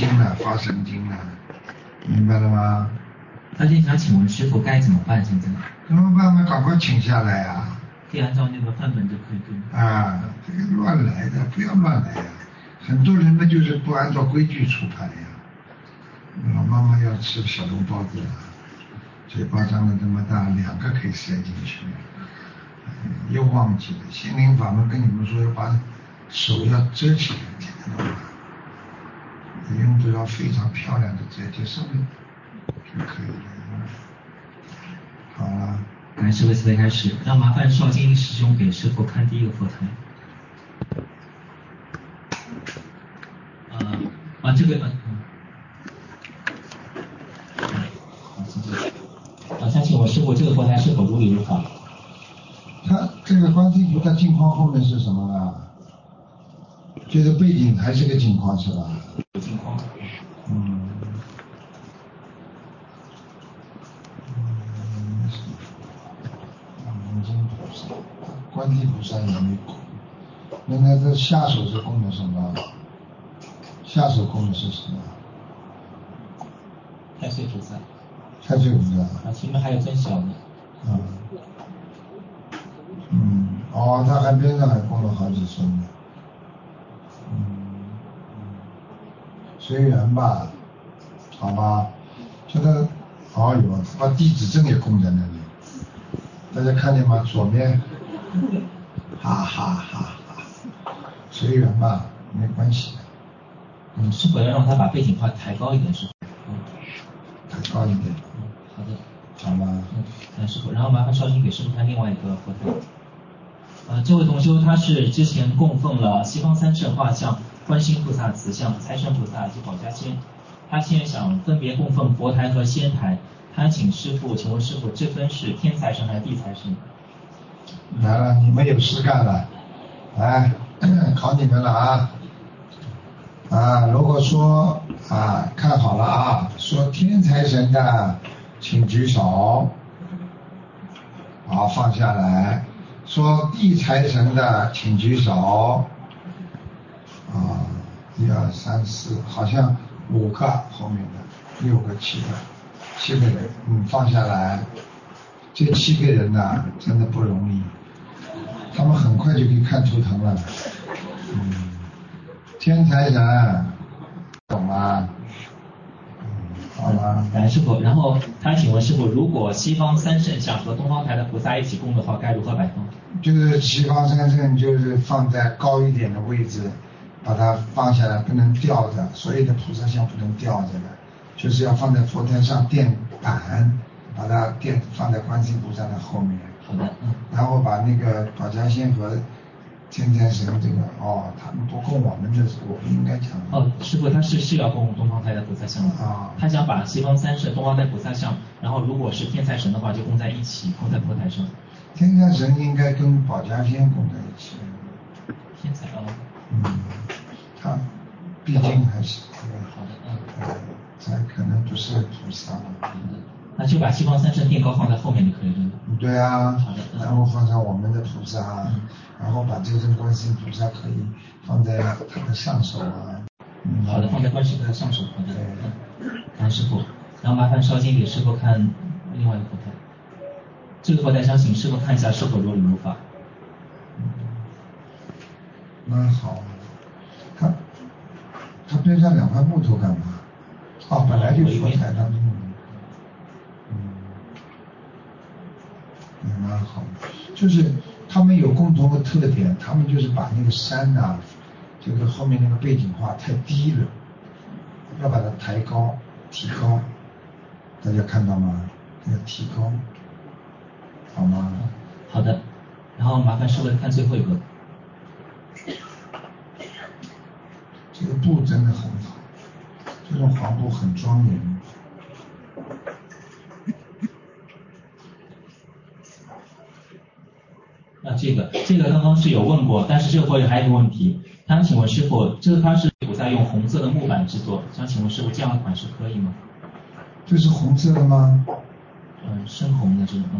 经了，发神经了，明白了吗？ 他就想请问师傅该怎么办？现在怎么办嘛？赶快请下来啊！ 可以按照那个范本就可以对吗？ 啊，这个乱来的，不要乱来呀！很多人呢就是不按照规矩出牌呀。老妈妈要吃小笼包子啊，嘴巴张得这么大，2个可以塞进去，又忘记了。心灵法门跟你们说要把手要遮起来，这个的话，你用不着非常漂亮的遮，就稍微就可以了。好了。 感谢师傅，慈悲开始。那麻烦绍经师兄给师傅看第一个佛台。这个想请问师傅，这个佛台是否如理如法？ 他这个观世音菩萨镜框后面是什么呢？这个背景还是个镜框是吧？ 镜框。 观世音菩萨，观世音菩萨也没供。那这下手是供的什么？下手供的是什么？ 太岁菩萨。 太岁菩萨。 前面还有尊小的。 他还边上还供了好几尊呢。随缘吧，好吧。这个，他把地址证也供在那里，大家看见吗？左边，哈哈哈哈，随缘吧，没关系的。 师傅要让他把背景画抬高一点，是吧？ 抬高一点。 好的。 好吗？ 师傅，然后麻烦绍经给师傅看另外一个佛台。这位同修他是之前供奉了西方三圣画像、观世音菩萨慈像、财神菩萨及保家仙，他现在想分别供奉佛台和仙台，他请问师傅这分是天财神还是地财神？ 来了，你们有事干了，来考你们了如果说看好了说天财神的请举手，好，放下来。说地财神的请举手。1、2、3、4，好像5个后面的6个、7个人，放下来。这7个人呢，真的不容易，他们很快就可以看图腾了。天财神，懂吗？好吧。 感恩师傅。然后他请问师傅，如果西方三圣像和东方台的菩萨一起供的话，该如何摆放？ 就是西方三圣就是放在高一点的位置，把它放下来，不能吊着，所有的菩萨像不能吊着的，就是要放在佛台上垫板，把它放在观世音菩萨的后面。 好的。 然后把那个保家仙和天财神这个他们不供我们的，我不应该讲。 师傅他是要供东方台的菩萨像的。他想把西方三圣、东方台菩萨像，然后如果是天财神的话，就供在一起，供在佛台上。 天财神应该跟保家仙供在一起。 天财他毕竟还是好的。 才可能不是菩萨。 那就把西方三圣垫高放在后面就可以了。 对啊。好的。然后放上我们的菩萨然后把这尊观世音菩萨可以放在他的上手好的，放在观世音菩萨上手。好的。感恩师傅。然后麻烦绍经给师傅看另外一个佛台。这个佛台想请师傅看一下是否如理如法。 那好，他边上2块木头干嘛？本来就佛台当中。蛮好，就是他们有共同的特点，他们就是把那个山这个后面那个背景画太低了，要把它抬高、提高，大家看到吗？要提高，好吗？ 好的。然后麻烦师傅看最后一个。 这个布真的很好，这种黄布很庄严。 这个刚刚是有问过，但是这个佛友还有一个问题，他想请问师傅，这个他是菩萨用红色的木板制作，想请问师傅这样的款式可以吗？ 这是红色的吗？ 深红的这种。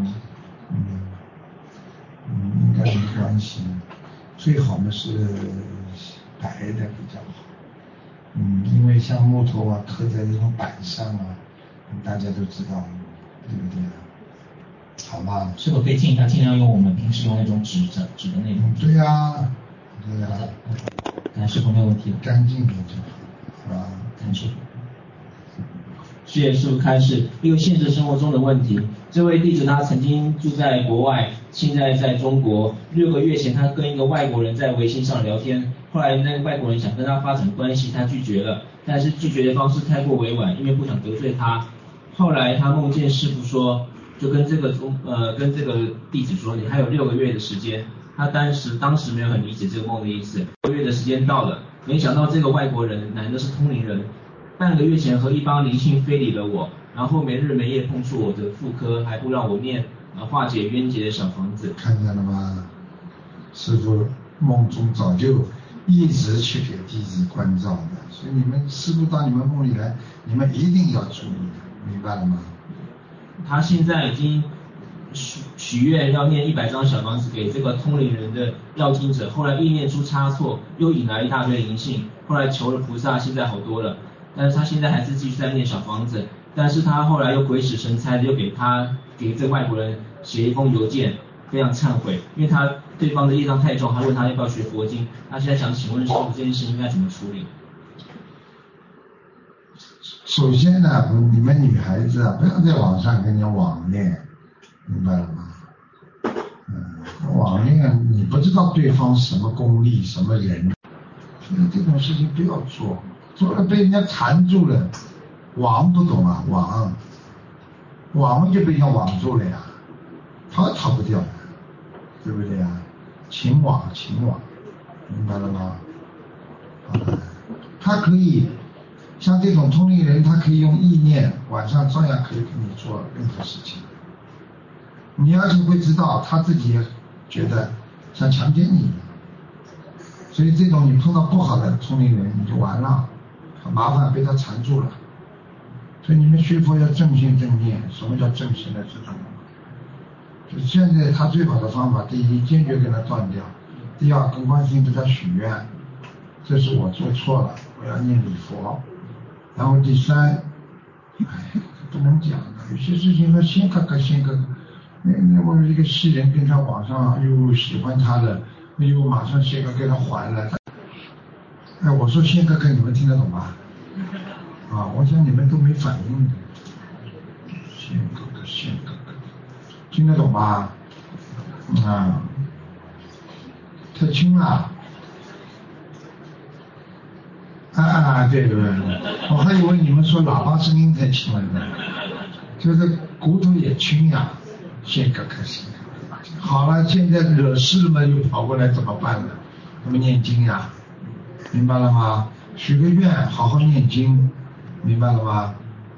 应该没关系，最好的是白的比较好。 因为像木头啊刻在这种板上啊，大家都知道，对不对啊？好吗？ 是否可以建议他尽量用我们平时用那种纸的那种？ 对呀，对呀。 看是否没有问题？ 干净的就好，是吧？ 看是否。 谢师父开示一个现实生活中的问题。这位弟子他曾经住在国外，现在在中国。6个月前，他跟一个外国人在微信上聊天，后来那个外国人想跟他发展关系，他拒绝了，但是拒绝的方式太过委婉，因为不想得罪他。后来他梦见师父说，就跟这个弟子说，你还有6个月的时间。他当时没有很理解这个梦的意思。6个月的时间到了，没想到这个外国人男的是通灵人。半个月前和一帮灵性非礼了我，然后没日没夜碰触我的妇科，还不让我念化解冤结的小房子。 看见了吗？师父梦中早就一直去给弟子关照的，所以你们师父到你们梦里来，你们一定要注意，明白了吗？ 他现在已经许愿要念100张小房子给这个通灵人的要经者，后来意念出差错，又引来一大堆灵性，后来求了菩萨，现在好多了。但是他现在还是继续在念小房子，但是他后来又鬼使神差的又给这外国人写一封邮件，非常忏悔，因为对方的业障太重，他问他要不要学佛经，他现在想请问师父这件事应该怎么处理？ 首先呢，你们女孩子啊，不要在网上跟人家网恋，明白了吗？网恋你不知道对方什么功力什么人，所以这种事情不要做。做了被人家缠住了，网不懂啊，网就被人家网住了呀，逃也逃不掉的，对不对呀？情网，明白了吗？他可以像这种通灵人，他可以用意念，晚上照样可以跟你做任何事情。你要是会知道，他自己也觉得像强奸你一样，所以这种你碰到不好的通灵人，你就完了。很麻烦，被他缠住了，所以你们学佛要正心正念。什么叫正心的这种？就现在他最好的方法，第一，坚决跟他断掉；第二，跟观世音菩萨许愿，这是我做错了，我要念礼佛。然后第三，不能讲的，有些事情说先看看。那我们一个西人跟他网上又喜欢他的，又马上先给他还了。我说仙哥哥，你们听得懂吗？我想你们都没反应的。仙哥哥，听得懂吗？太轻了。对，我还以为你们说喇叭声音太轻了呢，就是骨头也轻呀。仙哥哥，好了，现在惹事了又跑过来怎么办呢？怎么念经呀？明白了吗？许个愿，好好念经，明白了吗？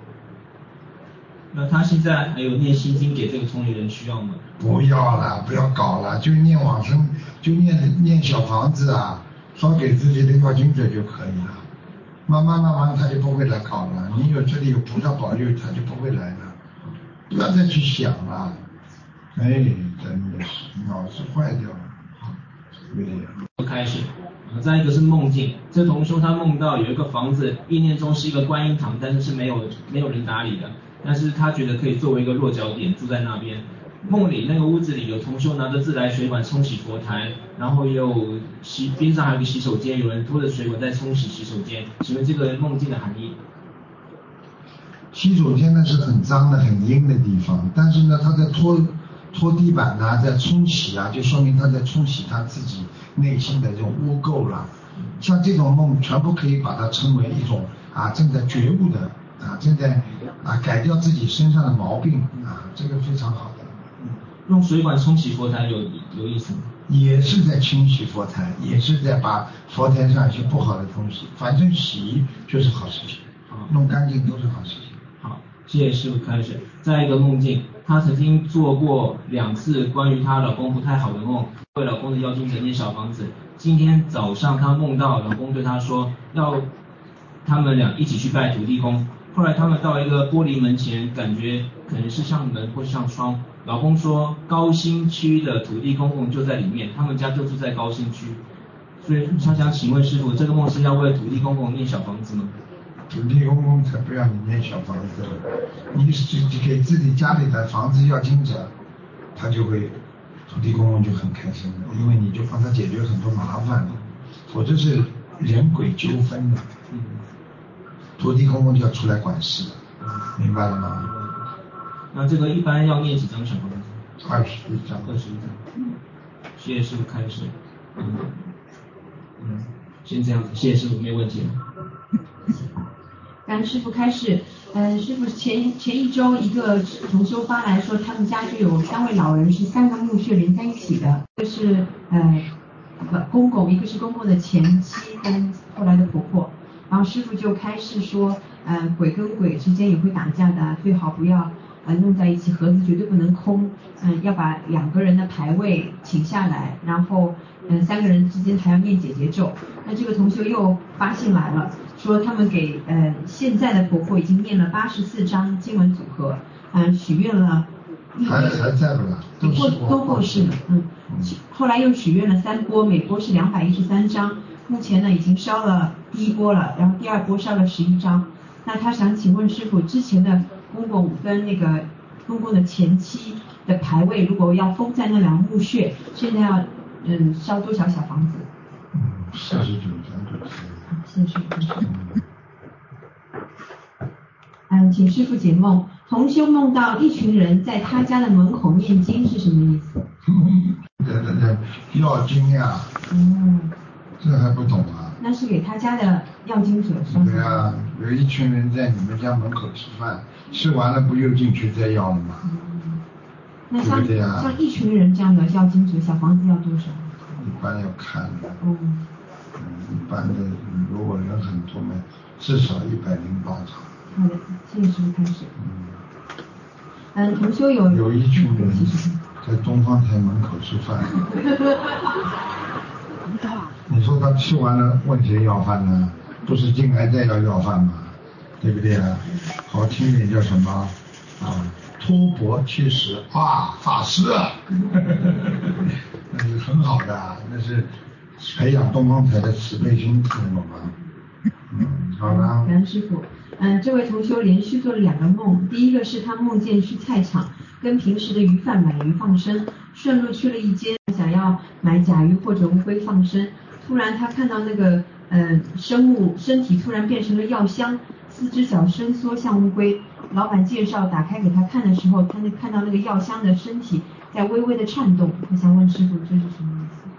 那他现在还有念心经给这个通灵人需要吗？ 不要了，不要搞了，就念往生，就念小房子啊，烧给自己的要经者就可以了。慢慢他就不会来搞了。你这里有菩萨保佑，他就不会来了。不要再去想了，真的是脑子坏掉了。 不开始。再一个是梦境，这同修他梦到有一个房子，意念中是一个观音堂，但是没有人打理的，但是他觉得可以作为一个落脚点住在那边。梦里那个屋子里有同修拿着自来水管冲洗佛台，然后也有边上还有个洗手间，有人拖着水管在冲洗洗手间。请问这个梦境的含义？ 洗手间呢是很脏的很阴的地方，但是呢他在拖地板啊，在冲洗啊，就说明他在冲洗他自己内心的这种污垢了。像这种梦全部可以把它称为一种正在觉悟的正在改掉自己身上的毛病这个非常好的。 用水管冲洗佛台有意思吗？ 也是在清洗佛台，也是在把佛台上一些不好的东西，反正洗就是好事情，弄干净都是好事情。 好，谢谢师父开始。再一个梦境，她曾经做过2次关于她老公不太好的梦，为老公的要经者念小房子。今天早上她梦到老公对她说，要他们俩一起去拜土地公。后来他们到一个玻璃门前，感觉可能是像门或像窗。老公说高新区的土地公公就在里面，他们家就住在高新区。 所以他想请问师傅，这个梦是要为土地公公念小房子吗？ 土地公公才不要你念小房子，你给自己家里的房子要经者，他就会，土地公公就很开心了，因为你就帮他解决很多麻烦了，否则是人鬼纠纷的，土地公公就要出来管事，明白了吗？ 那这个一般要念几张小房子 ？21张。 21张。谢谢师傅开始。先这样子，谢谢师傅，没有问题了。 感恩师傅开始。师傅前一周一个同修发来说，他们家就有3位老人是3个墓穴连在一起的，一个是公公，一个是公公的前妻跟后来的婆婆。然后师傅就开示说，鬼跟鬼之间也会打架的，最好不要弄在一起，盒子绝对不能空，要把2个人的牌位请下来，然后3个人之间还要念解结咒。那这个同修又发信来了，说他们给现在的婆婆已经念了84张经文组合，许愿了， 还在不啦？ 都过世了，后来又许愿了3波，每波是213张，目前呢已经烧了第1波了，然后第2波烧了11张。那他想请问师傅，之前的公公跟那个公公的前妻的牌位，如果要封在那2墓穴，现在要烧多少小房子 ？49张就可以了。 谢谢师傅。请师傅解梦。同修梦到一群人在他家的门口念经是什么意思？ 要经呀。这还不懂啊？ 那是给他家的要经者说。 对啊，有一群人在你们家门口吃饭，吃完了不又进去再要了吗？ 那像一群人这样的要经者，小房子要多少？ 一般要看的。一般的如果人很多嘛，至少108张。 好的，谢谢师傅开始。同修有一群人在东方台门口吃饭。你说他吃完了问谁要饭呢？不是进来再要饭吗？对不对啊？好听点叫什么托钵去食法师啊。那是很好的，那是培养东方台的慈悲心，听懂吗？好了。 感恩师傅。这位同修连续做了2个梦，第一个是他梦见去菜场跟平时的鱼贩买鱼放生，顺路去了一间想要买甲鱼或者乌龟放生，突然他看到那个生物身体突然变成了药箱，4只脚伸缩像乌龟。老板介绍打开给他看的时候，他看到那个药箱的身体在微微的颤动。我想问师傅，这是什么意思？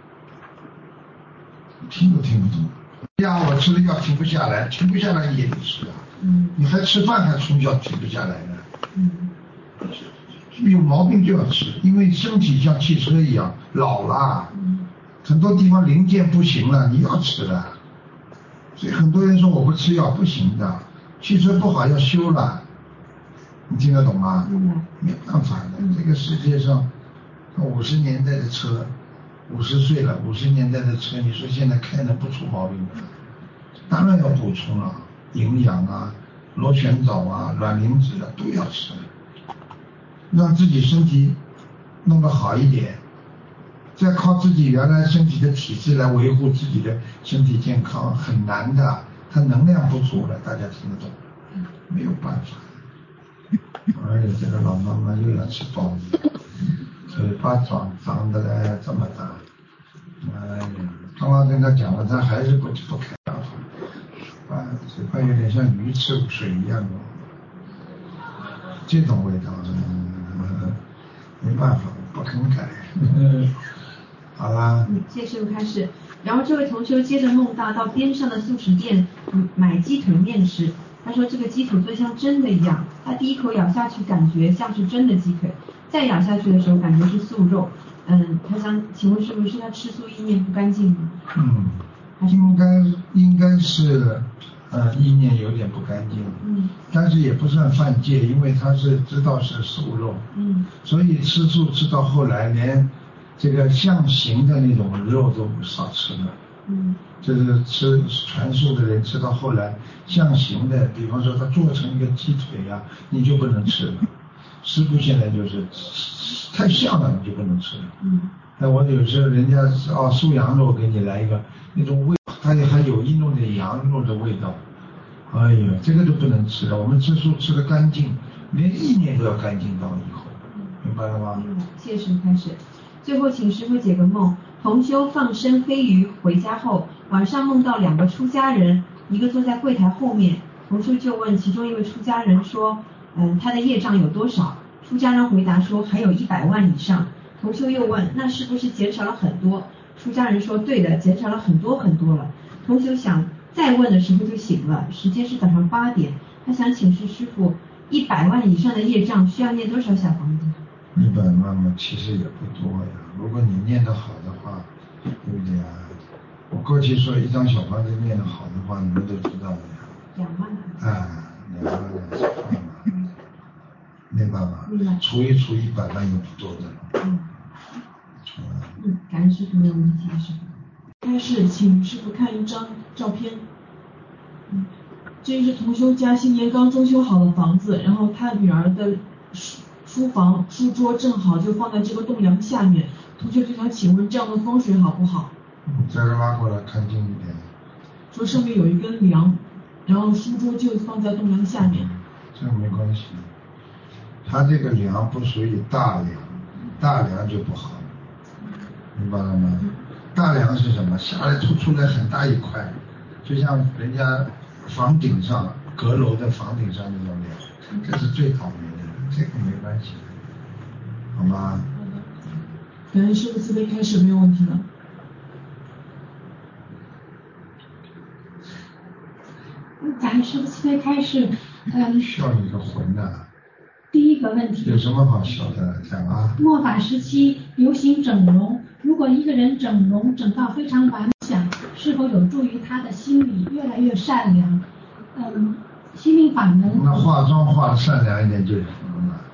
听都听不懂。我吃了药停不下来，停不下来也得吃啊。你还吃饭还从小停不下来呢。有毛病就要吃，因为身体像汽车一样老了，很多地方零件不行了，你要吃的。所以很多人说我不吃药不行的，汽车不好要修了，你听得懂吗？没办法的，这个世界上50年代的车，50岁了，50年代的车，你说现在开能不出毛病的？当然要补充了，营养啊，螺旋藻啊，卵磷脂啊都要吃，让自己身体弄得好一点，再靠自己原来身体的体质来维护自己的身体健康很难的，它能量不足了，大家听得懂？没有办法。这个老妈妈又要吃包子，嘴巴长得来这么大，刚刚跟他讲了，他还是不开办法，嘴巴有点像鱼吃水一样的，这种味道，没办法，不肯改。好啦。 谢谢师傅开始。然后这位同修接着梦到边上的素食店买鸡腿面吃，他说这个鸡腿就像真的一样，他第一口咬下去感觉像是真的鸡腿，再咬下去的时候感觉是素肉。他想请问师傅，是他吃素意念不干净吗？ 应该是意念有点不干净，但是也不算犯戒，因为他是知道是素肉，所以吃素吃到后来连这个象形的那种肉都少吃了，就是吃全素的人吃到后来象形的，比方说他做成一个鸡腿呀，你就不能吃了。师父现在就是太像了你就不能吃了。但我有时候人家素羊肉给你来一个那种味，它还有一弄点羊肉的味道，哎呀，这个都不能吃了。我们吃素吃得干净，连意念都要干净到以后，明白了吗？ 谢谢师父开始。最后请师父解个梦。同修放生飞鱼回家后，晚上梦到2个出家人，一个坐在柜台后面，同修就问其中一位出家人说，他的业障有多少？出家人回答说还有100万以上。同修又问，那是不是减少了很多？出家人说对的，减少了很多很多了。同修想再问的时候就醒了，时间是早上8点，他想请示师父，100万以上的业障需要念多少小房子 ？100万嘛，其实也不多呀。如果你念得好的话，对不对呀？我过去说一张小房子念得好的话，你们都知道的呀。 2万。 2万20万嘛，明白吗？除一除100万又不多的了。 感恩师父没有问题的师父。 开始请师父看一张照片。这是同修家新年刚装修好的房子，然后他女儿的书房书桌正好就放在这个栋梁下面，同学就想请问这样的风水好不好？ 再拉过来看近一点。 说上面有一根梁，然后书桌就放在栋梁下面。 这个没关系，它这个梁不属于大梁，大梁就不好，明白了吗？大梁是什么？下来出来很大一块，就像人家房顶上阁楼的房顶上那种梁，这是最讨厌的，这个没关系，好吗？ 感恩师父慈悲开始，没有问题了。 感恩师父慈悲开始。 笑你个魂呐！ 第一个问题。 有什么好笑的？讲啊。 末法时期流行整容，如果一个人整容整到非常完美，是否有助于他的心理越来越善良？心灵法门。 那化妆化的善良一点就有用了。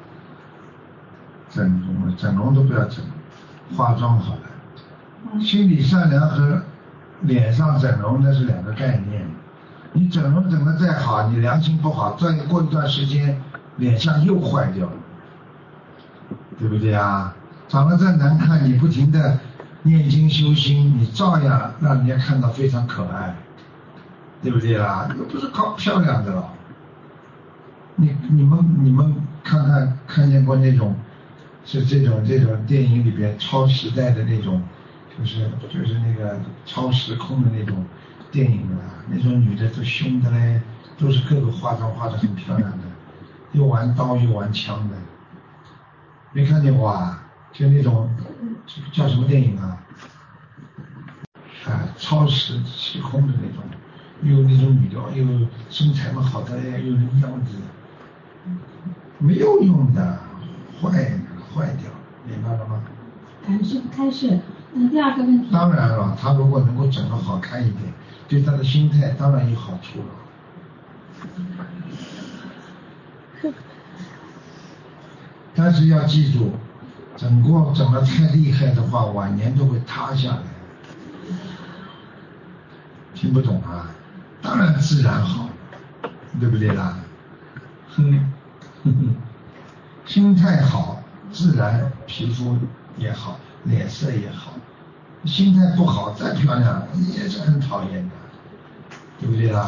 整容都不要整，化妆好了。心理善良和脸上整容那是2个概念。你整容整得再好，你良心不好，再过一段时间脸相又坏掉了，对不对啊？长得再难看，你不停的念经修心，你照样让人家看到非常可爱，对不对啦？又不是靠漂亮的了。你们看见过那种是这种电影里边超时代的那种，就是那个超时空的那种电影啊，那种女的都凶的嘞，都是各个化妆化得很漂亮的，又玩刀又玩枪的，没看见过啊？就那种叫什么电影啊？超时空的那种，有那种女的，有身材嘛好的，有人样子，没有用的，坏掉，明白了吗？ 感恩师父开示。第二个问题。 当然了，他如果能够整得好看一点，对他的心态当然有好处了。但是要记住，整得太厉害的话，晚年都会塌下来。听不懂啊？当然自然好，对不对啦？心态好，自然皮肤也好，脸色也好。心态不好，再漂亮也是很讨厌的，对不对啦？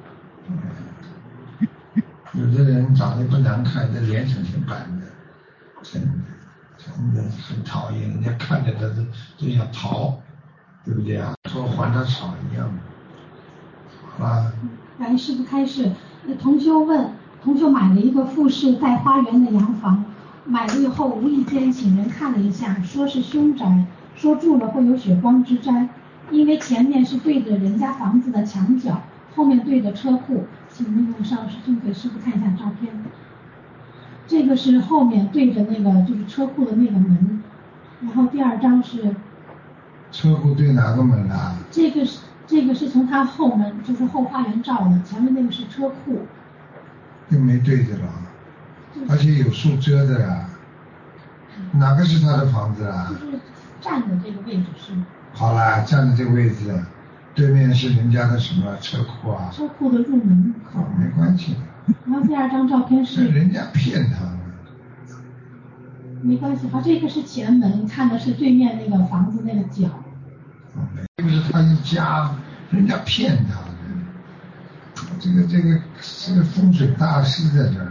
有的人长得不难看，这脸很板的，真的很讨厌，人家看着他都想逃，对不对啊？说还他少一样。好吧。 感恩师父开示。同修买了一个复式带花园的洋房，买了以后无意间请人看了一下，说是凶宅，说住了会有血光之灾，因为前面是对着人家房子的墙角，后面对着车库。请那个邵师兄给师父看一下照片。这个是后面对着那个就是车库的那个门，然后第2张是车库对哪个门啊？ 这个是从他后门，就是后花园照的，前面那个是车库。 又没对着了，而且有树遮的呀。哪个是他的房子啊？ 就是站的这个位置是。 好啦，站的这个位置，对面是人家的什么车库啊？ 车库的入门口。 没关系。 然后第2张照片是。 人家骗他们。 没关系，这个是前门，看的是对面那个房子那个角。 这个是他一家，人家骗他的。这个是个风水大师在这儿。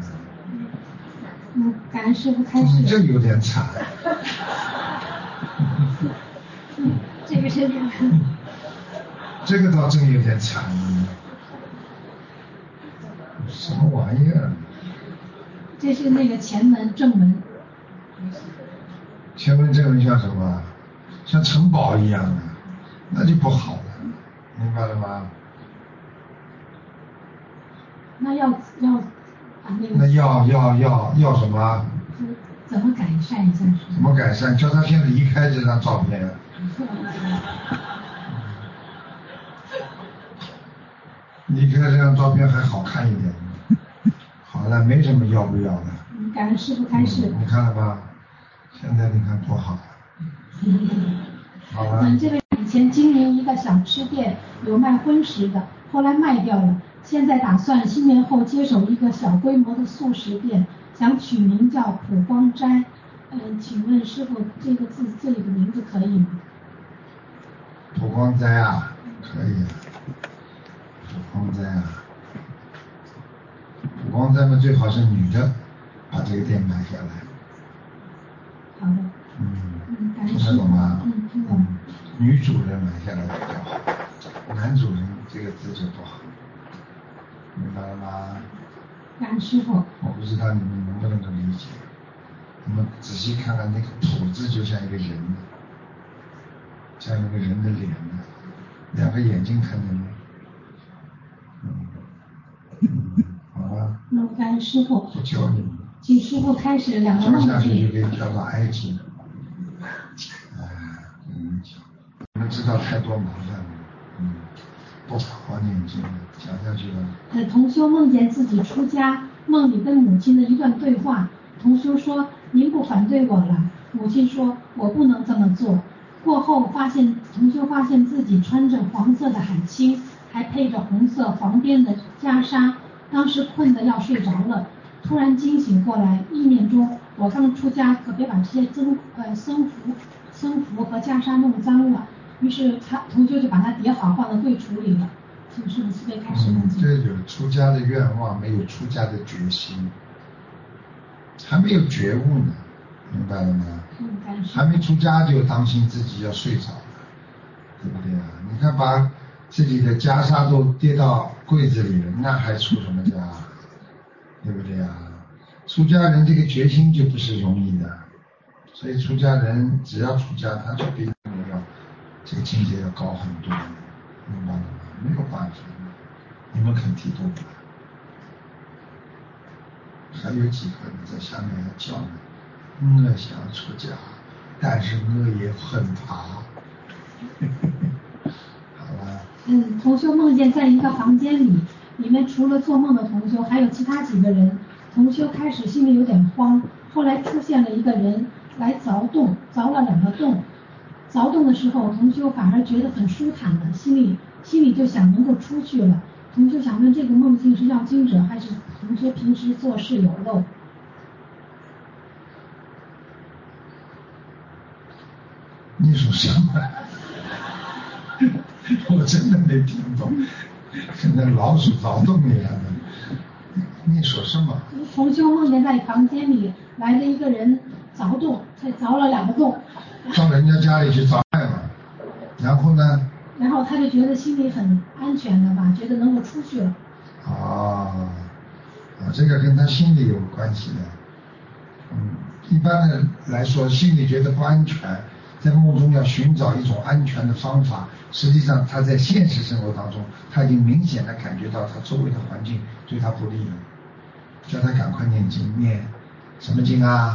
感恩师父开始。 这有点惨。 这个是。 这个倒真有点惨。什么玩意儿？ 这是那个前门正门。 前门正门像什么？像城堡一样的，那就不好了，明白了吗？ 那要把那个。 那要什么？ 怎么改善一下？ 怎么改善？叫他先离开这张照片。离开这张照片还好看一点。好了，没什么要不要的。 感恩师父开始。 你看了吧？现在你看多好。好了。 这个以前经营一个小吃店，有卖荤食的，后来卖掉了。现在打算新年后接手一个小规模的素食店，想取名叫普光斋。请问师父，这个字这里的名字可以吗？ 普光斋啊，可以啊。普光斋啊，普光斋嘛最好是女的把这个店买下来。 好的。 听得懂吗？ 听懂。 女主人买下来比较好，男主人这个字就不好，明白了吗？ 感恩师父。 我不知道你们能不能够理解。你们仔细看看那个普字就像一个人，像一个人的脸呢，两个眼睛看见没？好吧。 感恩师父。 不教你们。 请师父开始两个梦境。 教下去就可以教到埃及。你们知道太多麻烦了，不好好念经，讲下去了。 同修梦见自己出家，梦里跟母亲的一段对话。同修说：“您不反对我了。”母亲说：“我不能这么做。”过后同修发现自己穿着黄色的海青，还配着红色黄边的袈裟，当时困得要睡着了，突然惊醒过来，意念中我刚出家，可别把这些僧服和袈裟弄脏了。于是同修就把它叠好，放到柜橱里了。请师父慈悲开始梦境。 这有出家的愿望，没有出家的决心，还没有觉悟呢，明白了吗？还没出家就当心自己要睡着了，对不对啊？你看把自己的袈裟都跌到柜子里了，那还出什么家？对不对啊？出家人这个决心就不是容易的，所以出家人只要出家，他就比这个境界要高很多，明白了吗？没有办法，你们肯提多不？还有几个人在下面还叫呢，我想出家，但是我也很怕。好了。 同修梦见在一个房间里面除了做梦的同修，还有其他几个人。同修开始心里有点慌，后来出现了一个人来凿洞，凿了2个洞。凿洞的时候，同修反而觉得很舒坦了，心里就想能够出去了。同修想问，这个梦境是要经者，还是同修平时做事有漏？ 你说什么？我真的没听懂，跟那老鼠凿洞一样的。你说什么？ 同修梦见在房间里来了一个人凿洞，才凿了2个洞。 到人家家里去凿爱嘛，然后呢？ 然后他就觉得心里很安全了吧，觉得能够出去了。 这个跟他心里有关系的。一般的来说，心里觉得不安全，在梦中要寻找一种安全的方法。实际上他在现实生活当中，他已经明显的感觉到他周围的环境对他不利了，叫他赶快念经，念什么经啊？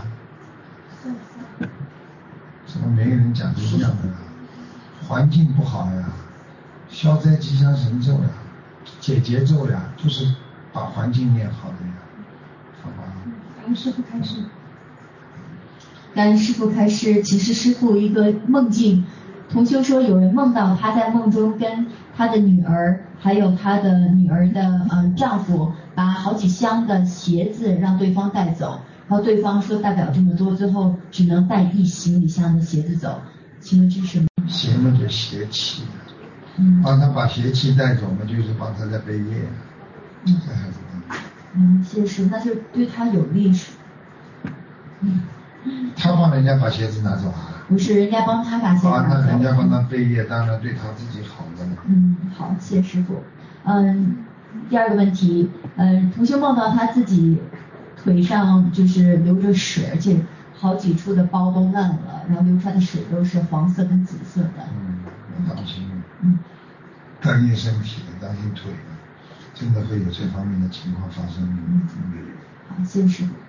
什么每个人讲的一样的，环境不好呀，消灾吉祥神咒呀，解结咒呀，就是把环境念好的呀，好吧？ 感恩师父开示。 感恩师父开示，请示师父一个梦境。同修说，有人梦到他在梦中跟他的女儿，还有他的女儿的丈夫，把好几箱的鞋子让对方带走， 然后对方说代表这么多，最后只能带一行李箱的鞋子走，请问这是什么？ 邪嘛就邪气，帮他把邪气带走嘛，就是帮他在背业，这还是谢师，那就对他有利是。 他帮人家把鞋子拿走啊？ 不是，人家帮他把鞋子拿走。 那人家帮他背业，当然对他自己好的了。 好，谢师傅。第二个问题，同修梦到他自己腿上就是流着水，而且好几处的包都烂了，然后流出来的水都是黄色跟紫色的。 要当心。当心身体的，当心腿的，真的会有这方面的情况发生。 好，谢谢师傅。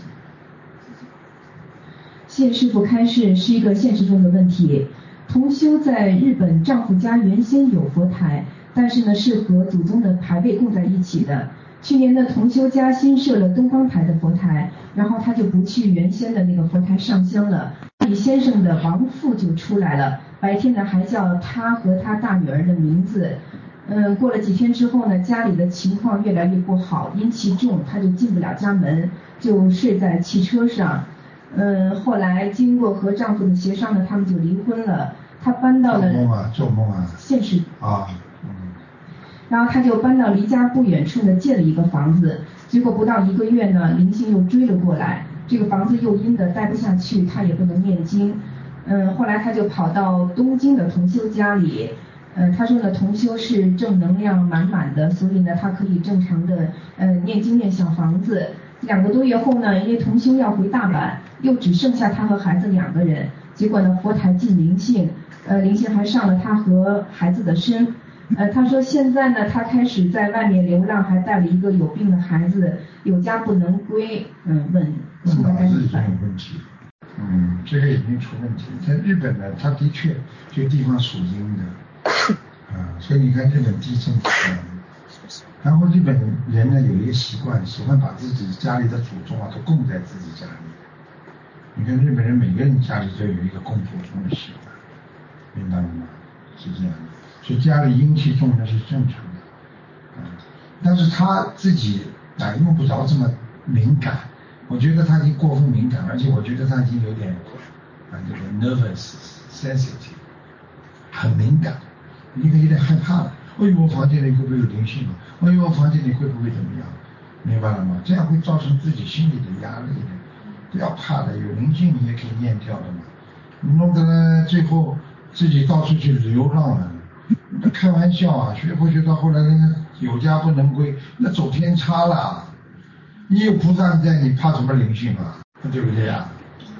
谢师傅开示是一个现实中的问题。同修在日本丈夫家原先有佛台，但是呢是和祖宗的牌位供在一起的。去年的同修家新设了东方台的佛台，然后他就不去原先的那个佛台上香了。李先生的亡父就出来了，白天呢还叫他和他大女儿的名字。过了几天之后呢，家里的情况越来越不好，阴气重，他就进不了家门，就睡在汽车上。后来经过和丈夫的协商呢，他们就离婚了。他搬到了做梦啊， 现实啊， 然后他就搬到离家不远处呢，借了一个房子。结果不到1个月呢，灵性又追了过来，这个房子又阴的待不下去，他也不能念经。后来他就跑到东京的同修家里。他说呢，同修是正能量满满的，所以呢，他可以正常的念经念小房子。2个多月后呢，因为同修要回大阪，又只剩下他和孩子2个人。结果呢，佛台进灵性，灵性还上了他和孩子的身。他说现在呢，他开始在外面流浪，还带了一个有病的孩子，有家不能归。问现在该怎么办？ 问题。这个已经出问题。在日本呢，它的确这个地方属阴的。所以你看日本地震，然后日本人呢有一个习惯，喜欢把自己家里的祖宗都供在自己家里。你看日本人每个人家里都有一个供祖宗的习惯，明白了吗？是这样的，所以家里阴气重那是正常的。但是他自己用不着这么敏感，我觉得他已经过分敏感，而且我觉得他已经有点这个 nervous sensitive， 很敏感。你有点害怕了，哎呦，我房间里会不会有灵性啊？哎呦，我房间里会不会怎么样？明白了吗？这样会造成自己心理的压力的。不要怕的，有灵性你也可以念掉的嘛。你弄得呢，最后自己到处去流浪了，那开玩笑啊！学佛学到后来，那个有家不能归，那走偏差了。你有菩萨在，你怕什么灵性啊？对不对啊？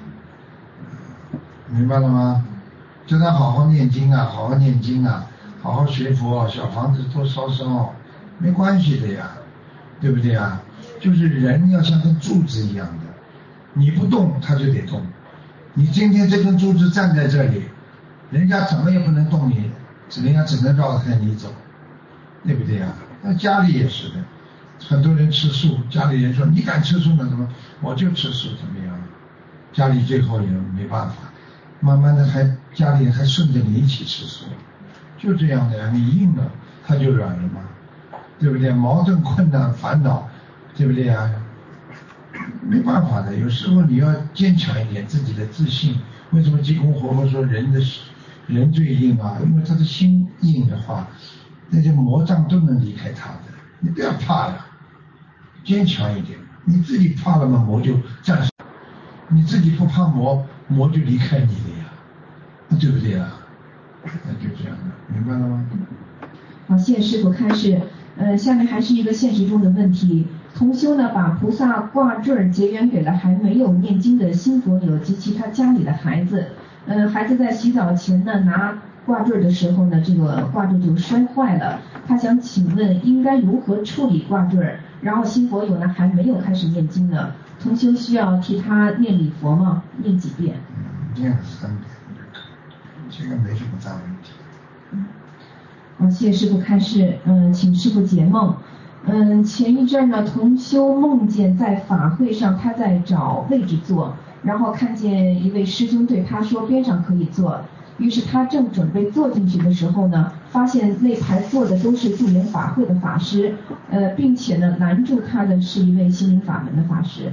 明白了吗？叫他好好念经啊，好好念经啊。好好学佛，小房子多烧烧，没关系的呀，对不对啊？就是人要像根柱子一样的，你不动它就得动。你今天这根柱子站在这里，人家怎么也不能动你，人家只能绕开你走，对不对啊？那家里也是的，很多人吃素，家里人说你敢吃素呢？怎么我就吃素怎么样？家里最后也没办法，慢慢的家里还顺着你一起吃素。就这样的呀，你硬了，它就软了嘛，对不对？矛盾、困难、烦恼，对不对啊？没办法的，有时候你要坚强一点，自己的自信。为什么济公活佛说人最硬啊？因为他的心硬的话，那些魔障都能离开他的。你不要怕呀，坚强一点。你自己怕了嘛，魔就战胜；你自己不怕魔，魔就离开你了呀，对不对啊？那就这样的，明白了吗？ 好，谢谢师傅开示。下面还是一个现实中的问题。同修呢，把菩萨挂坠结缘给了还没有念经的新佛友及其他家里的孩子。孩子在洗澡前呢，拿挂坠的时候呢，这个挂坠就摔坏了。他想请问应该如何处理挂坠？然后新佛友呢还没有开始念经呢，同修需要替他念礼佛吗？念几遍？ 念了3遍就可以，这个没什么大问题。 谢谢师傅开示。请师傅解梦。前一阵呢，同修梦见在法会上他在找位置坐，然后看见一位师兄对他说边上可以坐，于是他正准备坐进去的时候呢，发现那排坐的都是助缘法会的法师，并且呢拦住他的是一位心灵法门的法师。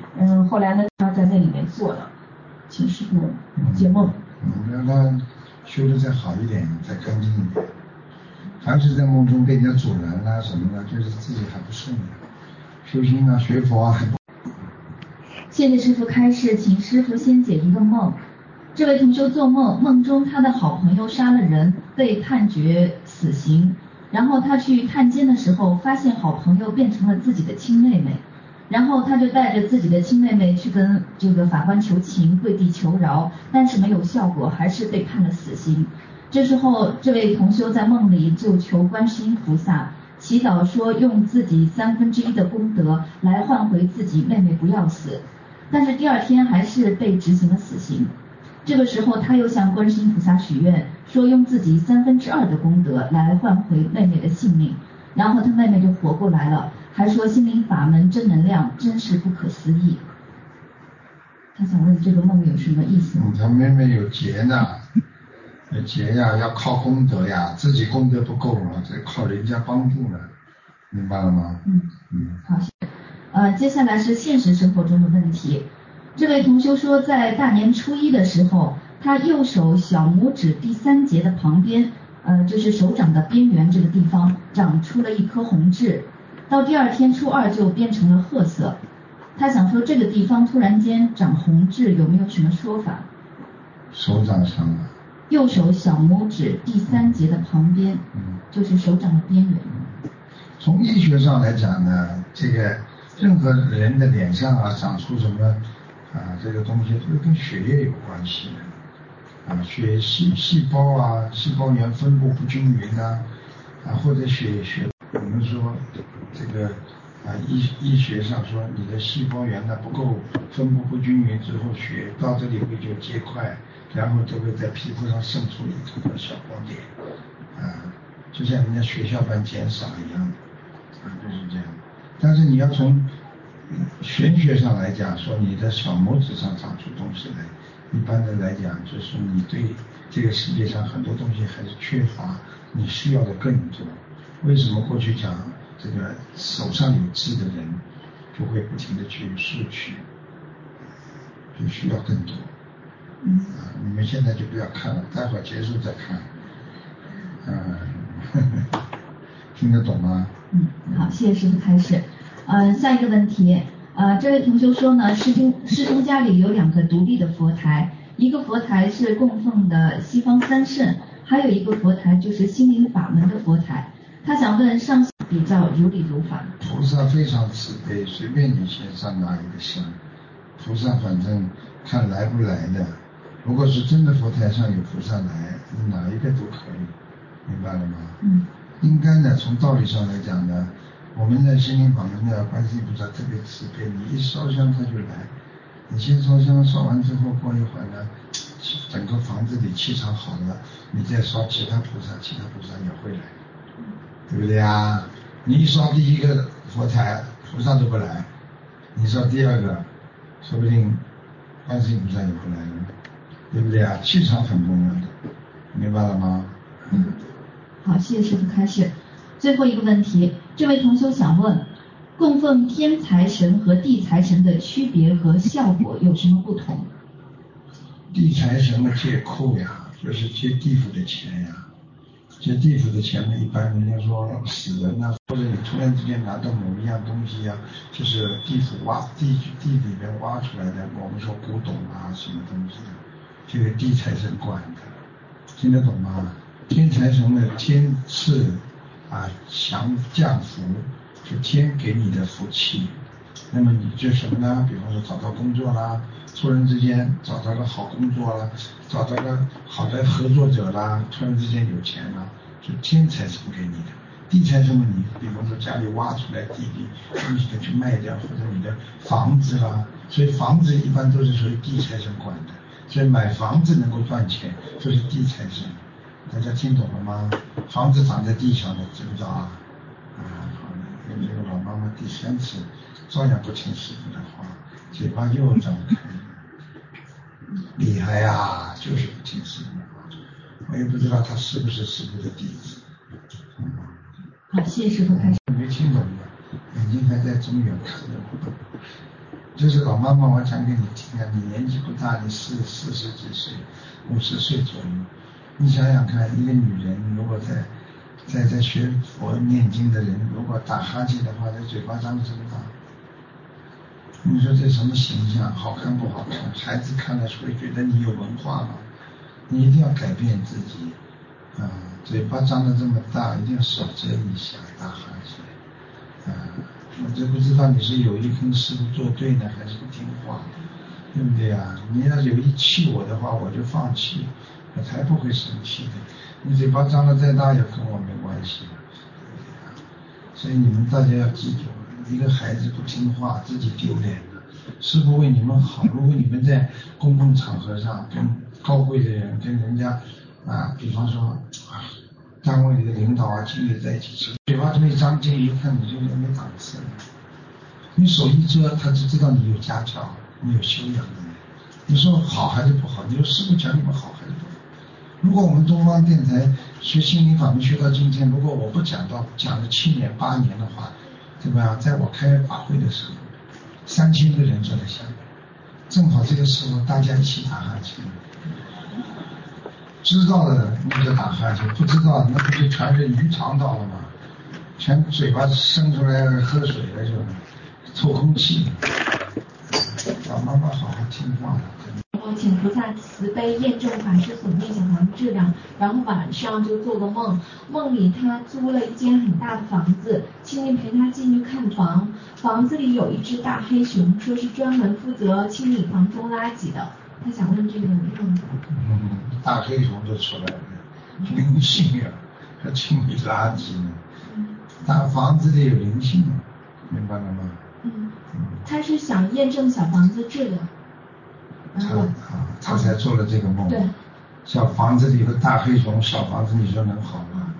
后来呢他在那里面做了，请师父解梦。 让他修得再好一点，再干净一点。凡是在梦中被人家阻拦啊什么的，就是自己还不顺利，修心啊学佛啊还不。 谢谢师父开示，请师父先解一个梦。这位同修做梦，梦中他的好朋友杀了人，被判决死刑。然后他去探监的时候，发现好朋友变成了自己的亲妹妹，然后他就带着自己的亲妹妹去跟这个法官求情，跪地求饶，但是没有效果，还是被判了死刑。这时候，这位同修在梦里就求观世音菩萨，祈祷说用自己1/3的功德来换回自己妹妹不要死，但是第二天还是被执行了死刑。这个时候他又向观世音菩萨许愿，说用自己2/3的功德来换回妹妹的性命，然后他妹妹就活过来了，还说心灵法门真能量，真是不可思议。他想问这个梦有什么意思？ 他妹妹有劫呢，有劫呀，要靠功德呀，自己功德不够了，再靠人家帮助呢，明白了吗？ 好，接下来是现实生活中的问题。这位同修说，在大年初一的时候，他右手小拇指第3节的旁边，就是手掌的边缘这个地方长出了一颗红痣，到第二天初2就变成了褐色。他想说这个地方突然间长红痣有没有什么说法？ 手掌上啊？ 右手小拇指第3节的旁边，就是手掌的边缘。 从医学上来讲呢，这个任何人的脸上啊长出什么这个东西都是跟血液有关系的血细胞啊，细胞源分布不均匀或者我们说这个医学上说你的细胞源呢不够分布不均匀之后，血到这里会就结块，然后就会在皮肤上渗出一个小光点就像人家血小板减少一样就是这样。但是你要从玄学上来讲，说你的小拇指上长出东西来，一般的来讲就是你对这个世界上很多东西还是缺乏，你需要的更多。为什么过去讲这个手上有痣的人就会不停的去摄取，就需要更多你们现在就不要看了，待会儿结束再看听得懂吗？ 好，谢谢师父开示。下一个问题，这位同修说呢，师兄家里有2个独立的佛台，一个佛台是供奉的西方三圣，还有一个佛台就是心灵法门的佛台。他想问上下比较如理如法。 菩萨非常慈悲，随便你先上哪一个香，菩萨反正看来不来的。如果是真的佛台上有菩萨来，你哪一个都可以，明白了吗？应该呢，从道理上来讲呢，我们的心灵法门的观世音菩萨特别慈悲，你一烧香他就来。你先烧香，烧完之后过一会儿呢，整个房子里气场好了，你再烧其他菩萨也会来，对不对啊？你一烧第一个佛台，菩萨都不来，你烧第2个，说不定观世音菩萨也不来了，对不对啊？气场很重要的，明白了吗？ 好，谢谢师父开示。最后一个问题，这位同修想问，供奉天财神和地财神的区别和效果有什么不同？ 地财神的借库呀，就是借地府的钱呀。借地府的钱呢，一般人家说死人或者你突然之间拿到某一样东西就是地府地里面挖出来的，我们说古董什么东西这个地财神管的，听得懂吗？天财神的天赐降福，是天给你的福气。那么你就什么呢？比方说找到工作啦，突然之间找到个好工作啦，找到个好的合作者啦，突然之间有钱啦，是天财神给你的。地财神你比方说家里挖出来地里东西去卖掉，或者你的房子啦，所以房子一般都是属于地财神管的。所以买房子能够赚钱，就是地财神。大家听懂了吗？房子长在地上的，知不知道好的，跟这个老妈妈第3次照样不听师父的话，嘴巴又张开了，厉害就是不听师父的话。我也不知道他是不是师父的弟子。 好，谢谢师父开始。 没听懂的，眼睛还在中远看着我。 就是老妈妈，我讲给你听啊，你年纪不大，你40几岁，50岁左右，你想想看，一个女人如果在学佛念经的人，如果打哈欠的话，这嘴巴张得这么大，你说这什么形象？好看不好看？孩子看了会觉得你有文化吗？你一定要改变自己啊！嘴巴张得这么大，一定要少遮一下，打哈欠啊！我就不知道你是有意跟师父作对呢，还是不听话，对不对啊？你要有意气我的话，我就放弃，我才不会生气的。你嘴巴张得再大也跟我没关系，所以你们大家要记住，一个孩子不听话，自己丢脸的。师父为你们好，如果你们在公共场合上跟高贵的人、跟人家啊，比方说单位里的领导啊、经理在一起吃，嘴巴这么一张，这一看你就没档次了。你手一遮，他就知道你有家教，你有修养的人。你说好还是不好？你说师父讲你们好还是不好？如果我们东方电台学心灵法门学到今天，如果我不讲了7年8年的话，对吧？在我开法会的时候，3000个人坐在下面，正好这个时候大家一起打哈欠，知道的那就打哈欠，不知道那不就全是鱼肠道了吗？全嘴巴伸出来喝水了，就透空气了。老妈妈好好听话了。 然后请菩萨慈悲验证法师所念小房子质量，然后晚上就做个梦，梦里他租了一间很大的房子，亲戚陪他进去看房，房子里有一只大黑熊，说是专门负责清理房中垃圾的。他想问这个梦。 大黑熊就出来了，灵性啊，还清理垃圾呢。大房子里有灵性，明白了吗？ 他是想验证小房子质量。 他才做了这个梦。 对。 小房子里有个大黑熊，小房子你说能好吗？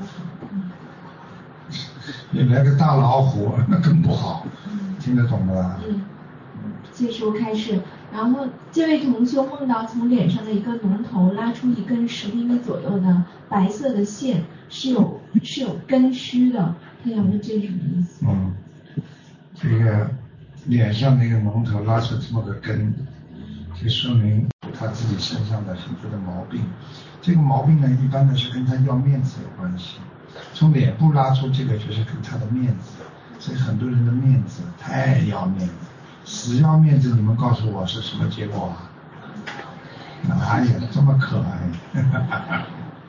你来个大老虎，那更不好。听得懂吗？ 这时候开始，然后这位同修梦到从脸上的一个脓头拉出一根10厘米左右的白色的线，是有根须的。他想问这是什么意思？ 这个脸上那个脓头拉出这么个根，就说明他自己身上的很多的毛病。这个毛病呢，一般的是跟他要面子有关系。从脸部拉出这个，就是跟他的面子。所以很多人的面子太要面子，死要面子，你们告诉我是什么结果啊？哪有这么可爱？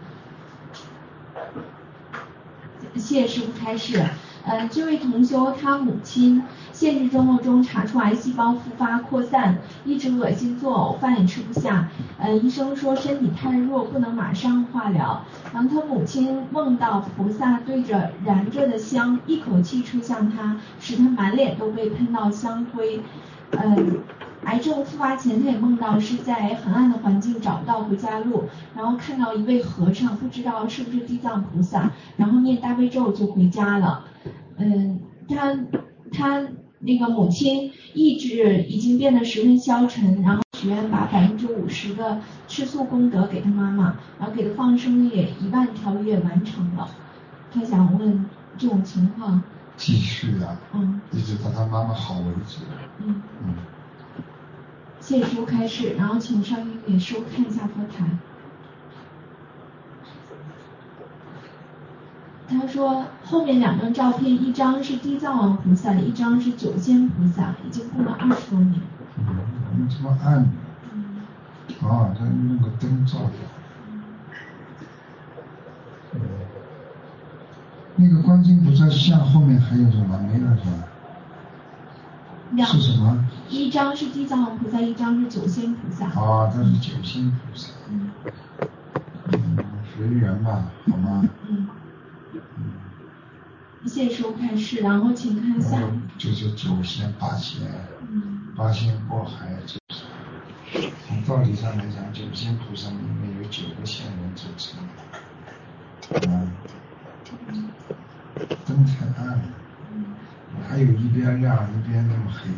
谢谢师父开示。这位同修他母亲现实生活中查出癌细胞复发扩散，一直恶心作呕，饭也吃不下。医生说身体太弱，不能马上化疗。然后他母亲梦到菩萨对着燃着的香一口气吹向他，使他满脸都被喷到香灰。癌症复发前，他也梦到是在很暗的环境找不到回家路，然后看到一位和尚，不知道是不是地藏菩萨，然后念大悲咒就回家了。他那个母亲意志已经变得十分消沉，然后许愿把50%的吃素功德给他妈妈，然后给他放生也1万条也完成了。他想问这种情况。 继续啊。一直到他妈妈好为止。 谢谢师父开示，然后请稍微给师父看一下佛台。他说后面2张照片，一张是地藏王菩萨，一张是九仙菩萨，已经供了20多年。 怎么这么暗呢？他弄个灯照的。那个观世音菩萨像后面还有什么？没了是吧？是什么？ 一张是地藏王菩萨，一张是九仙菩萨。 他是九仙菩萨。随缘吧，好吗？ 谢谢师父开示，然后请看下。 就是9仙8仙，8仙过海就是。从道理上来讲，九仙菩萨里面有9个仙人组成。灯太暗了，还有一边亮一边那么黑。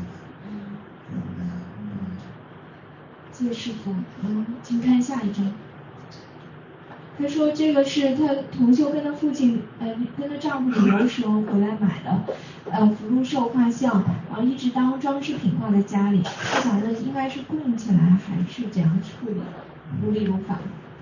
谢谢师父。请看下一张。 他说这个是他同修跟他父亲跟他丈夫旅游时候回来买的福禄寿画像，然后一直当装饰品挂在家里。他想着应该是供起来还是怎样处理，如理如法。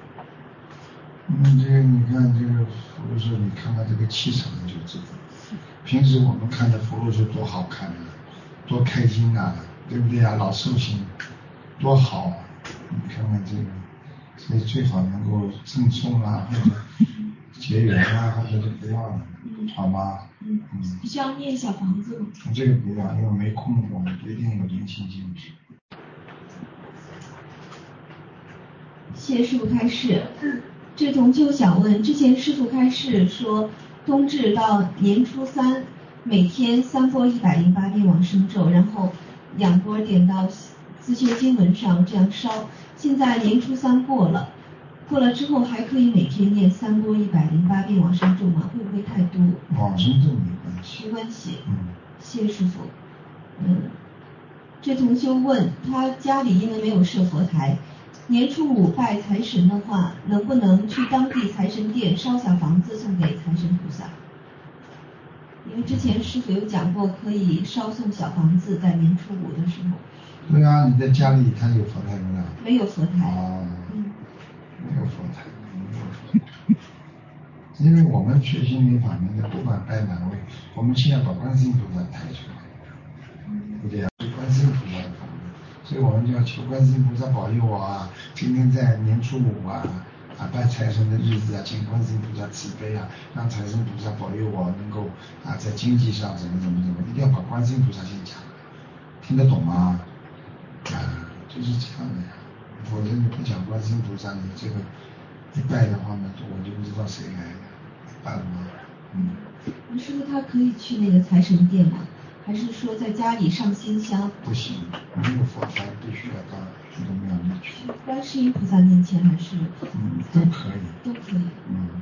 这个你看这个福禄寿，你看他这个气场就知道。平时我们看的福禄寿多好看啊，多开心啊，对不对啊？老寿星多好啊！你看看这个，所以最好能够赠送啊，或者结缘啊，或者就不要了，好吗？ 需要念小房子吗？ 这个不要，因为没空过，不一定有灵性进去。 谢谢师父开示。这同修想问，之前师父开示说，冬至到年初三，每天3波108遍往生咒，然后2波点到自修经文上，这样烧。现在年初三过了之后，还可以每天念3波108遍往生咒吗？会不会太多？ 往生咒没关系。 没关系。谢谢师父。这同修问，他家里因为没有设佛台，年初5拜财神的话，能不能去当地财神殿烧小房子送给财神菩萨？因为之前师父有讲过，可以烧送小房子在年初5的时候。 对啊，你在家里他有佛台没有？ 没有佛台。 没有佛台，因为我们学心灵法门的，不管拜哪位，我们先要把观世音菩萨抬出来，对不对啊？观世音菩萨的法门，所以我们就要求观世音菩萨保佑我啊！今天在年初5啊，拜财神的日子啊，请观世音菩萨慈悲啊，让财神菩萨保佑我能够在经济上怎么，一定要把观世音菩萨先讲，听得懂吗？就是这样的呀。否则你不讲观世音菩萨，你这个一拜的话呢，我就不知道谁来了，办了吗？ 师父他可以去那个财神殿吗？还是说在家里上新香？ 不行，没有佛台必须要到这个庙里去。 观世音菩萨面前还是？ 都可以。 都可以。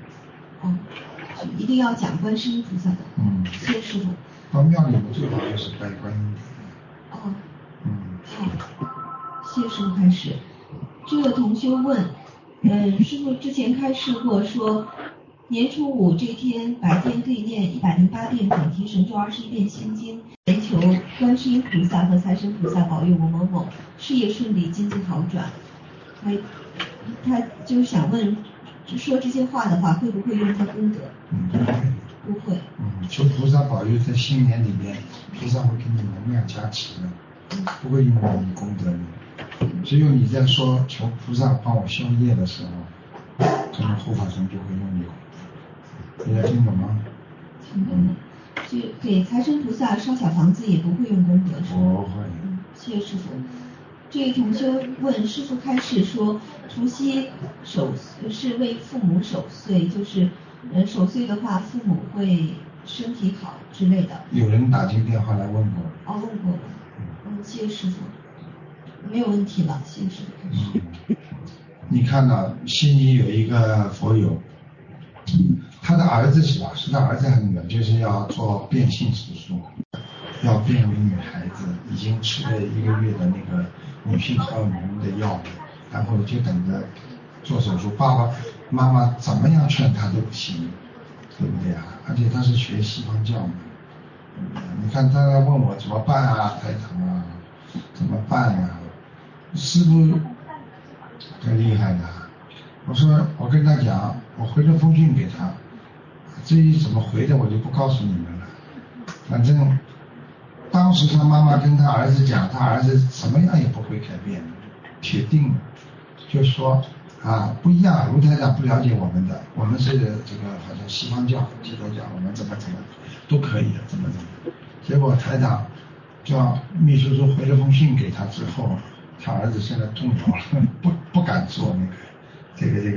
一定要讲观世音菩萨的。谢谢师父。 到庙里面最好就是拜观音菩萨。谢谢师父开始。这个同修问，师父之前开示过说，年初5这天白天可以念108遍准提神咒21遍心经，祈求观世音菩萨和财神菩萨保佑我某某事业顺利，经济好转。他就想问，说这些话的话会不会用他功德？不会。 求菩萨保佑在新年里面，菩萨会给你能量加持的，不会用到你功德里。只有你在说求菩萨帮我消业的时候，可能护法神就会用你功德。大家听懂吗？ 听懂了。就给财神菩萨烧小房子也不会用功德，是吧？ 不会。 谢谢师父。这位同修问师父开示说，除夕是为父母守岁，就是守岁的话，父母会身体好之类的。 有人打进电话来问过。 问过了。谢谢师父。没有问题了，谢谢师父开示。 你看到悉尼有一个佛友，他的儿子是吧？是他儿子还是女儿？就是要做变性手术，要变为女孩子，已经吃了1个月的那个女性荷尔蒙的药，然后就等着做手术。爸爸妈妈怎么样劝他都不行，对不对啊？而且他是学西方教的，你看他来问我怎么办啊，台长啊，怎么办呀？师父很厉害的，我跟他讲，我回了封信给他，至于怎么回的我就不告诉你们了。反正当时他妈妈跟他儿子讲，他儿子什么样也不会改变，铁定就说不一样，卢台长不了解我们的，我们是这个好像西方教、基督教，我们怎么都可以的，怎么。结果台长叫秘书处回了封信给他之后，他儿子现在动摇了，不敢做这个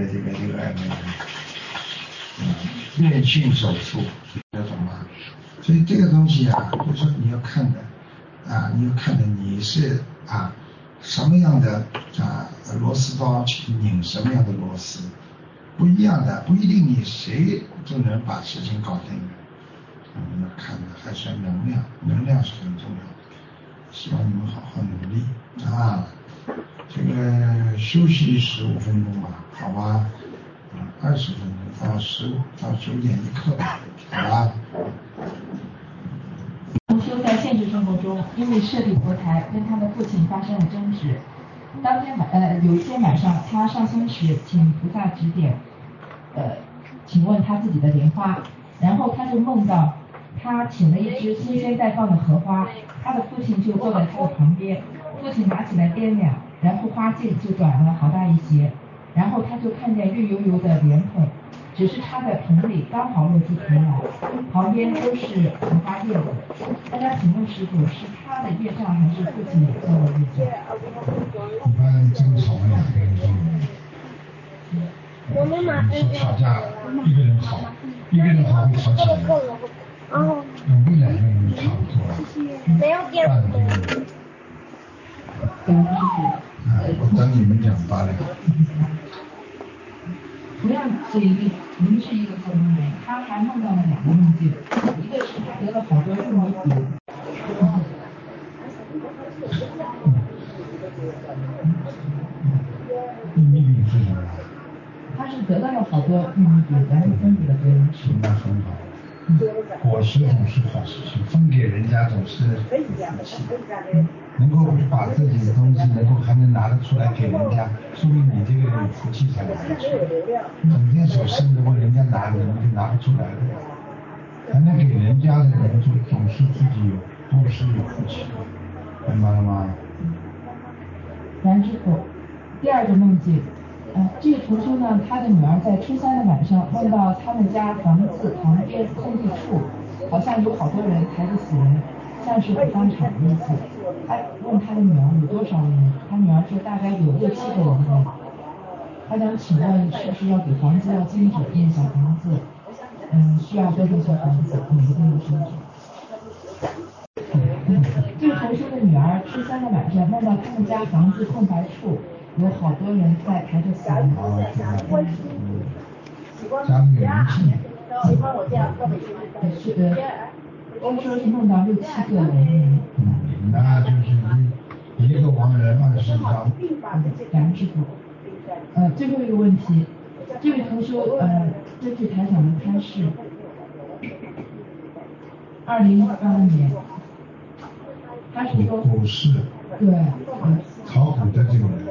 变性手术，懂吗？所以这个东西就是说你要看的你要看的你是什么样的螺丝刀去拧什么样的螺丝，不一样的，不一定你谁就能把事情搞定的。要看的还是能量是很重要的。希望你们好好努力这个休息15分钟吧，好吧？ 20分钟到9点1刻，好吧？ 同修在现实生活中，因为设立佛台，跟他的父亲发生了争执。当天有一天晚上，他上香时，请菩萨指点，请问他自己的莲花，然后他就梦到他请了一只新鲜待放的荷花，他的父亲就坐在他的旁边，父亲拿起来掂量，然后花径就转了好大一些，然后他就看见绿油油的莲蓬，只是插在盆里刚好落出头来，旁边都是荷花叶子。大家请问师父，是他的业障还是父亲也造了业障？ 一般争吵2个人都有。你说吵架一个人好会吵起来，总归2个人差不多，半个人。我等你们讲罢了。 同样是您是一个普通人，他还梦到了2个梦境，一个是他得了好多玉米饼。 玉米饼是什么？ 他是得到了好多玉米饼，然后分给了别人吃。 那很好。果实总是好事情，分给人家总是福气。能够把自己的东西还能拿得出来给人家，说明你这个人有福气才拿得出来。整天手伸着问人家拿，你就拿不出来的。还能给人家的人，就总是自己都是有福气，明白了吗？ 然之后，第2个梦境，这个同修呢，他的女儿在初3的晚上梦到他们家房子旁边空地处，好像有好多人抬着死人，像是火葬场的意思。他问他的女儿有多少人，他女儿说大概有6、7个人呢。他想请问是不是要给房子要经者建小房子？需要多少小房子？每一个要生者。这个同修的女儿初3的晚上梦到他们家房子空白处有好多人在抬着死人。 家里有人气。 听说是梦到6、7个人。 那就是一个亡人20张。 感恩师父。最后一个问题，这位同修根据台长的开示，2018年，他是说股市。 对。 炒股的这个人。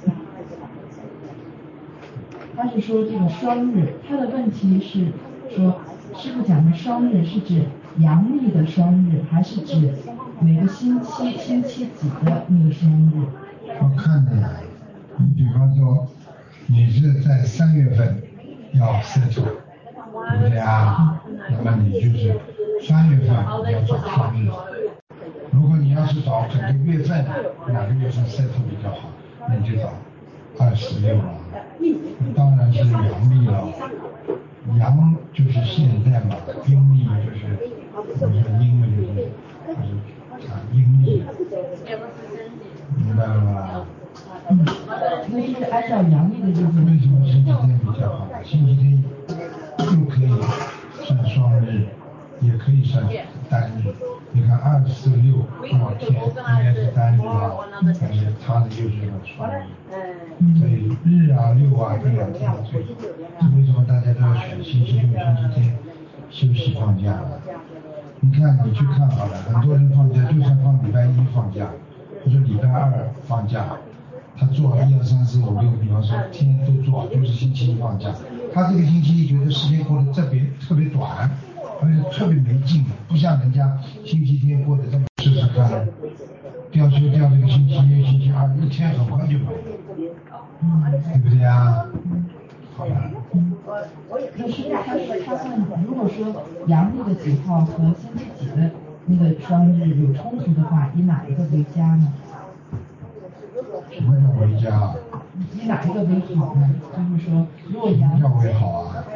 他是说这个双日，他的问题是说，师父讲的双日是指阳历的双日，还是指每个星期几的那个双日？ 我看的呀，你比方说，你是在3月份要settle，对不对啊？那么你就是3月份你要找双日。如果你要是找整个月份，哪个月份 settle 比较好，那你就找26了。当然是阳历了，阳就是现在嘛，阴历就是阴嘛就是阴历，明白了吧？ 那就是按照阳历的日子。 为什么星期天比较好？星期天又可以算双日，也可以算单日。你看2、4、6过天应该是单日啊，但是它的又是个双日。所以日啊6啊这2天最好。这为什么大家都要选星期6、星期天休息放假了？你看你去看好了，很多人放假就算放礼拜1放假，或者礼拜2放假，他做1、2、3、4、5、6，比方说天都做，就是星期1放假，他这个星期1觉得时间过得特别短，而且特别没劲，不像人家星期天过得这么试试看，调休调这个星期1、星期2，一天很快就没了，对不对呀？好了。 那是他问，如果说阳历的几号和星期几的那个双日有冲突的话，以哪一个为佳呢？ 什么叫为佳啊？ 以哪一个为好呢？就是说，如果阳叫为好啊？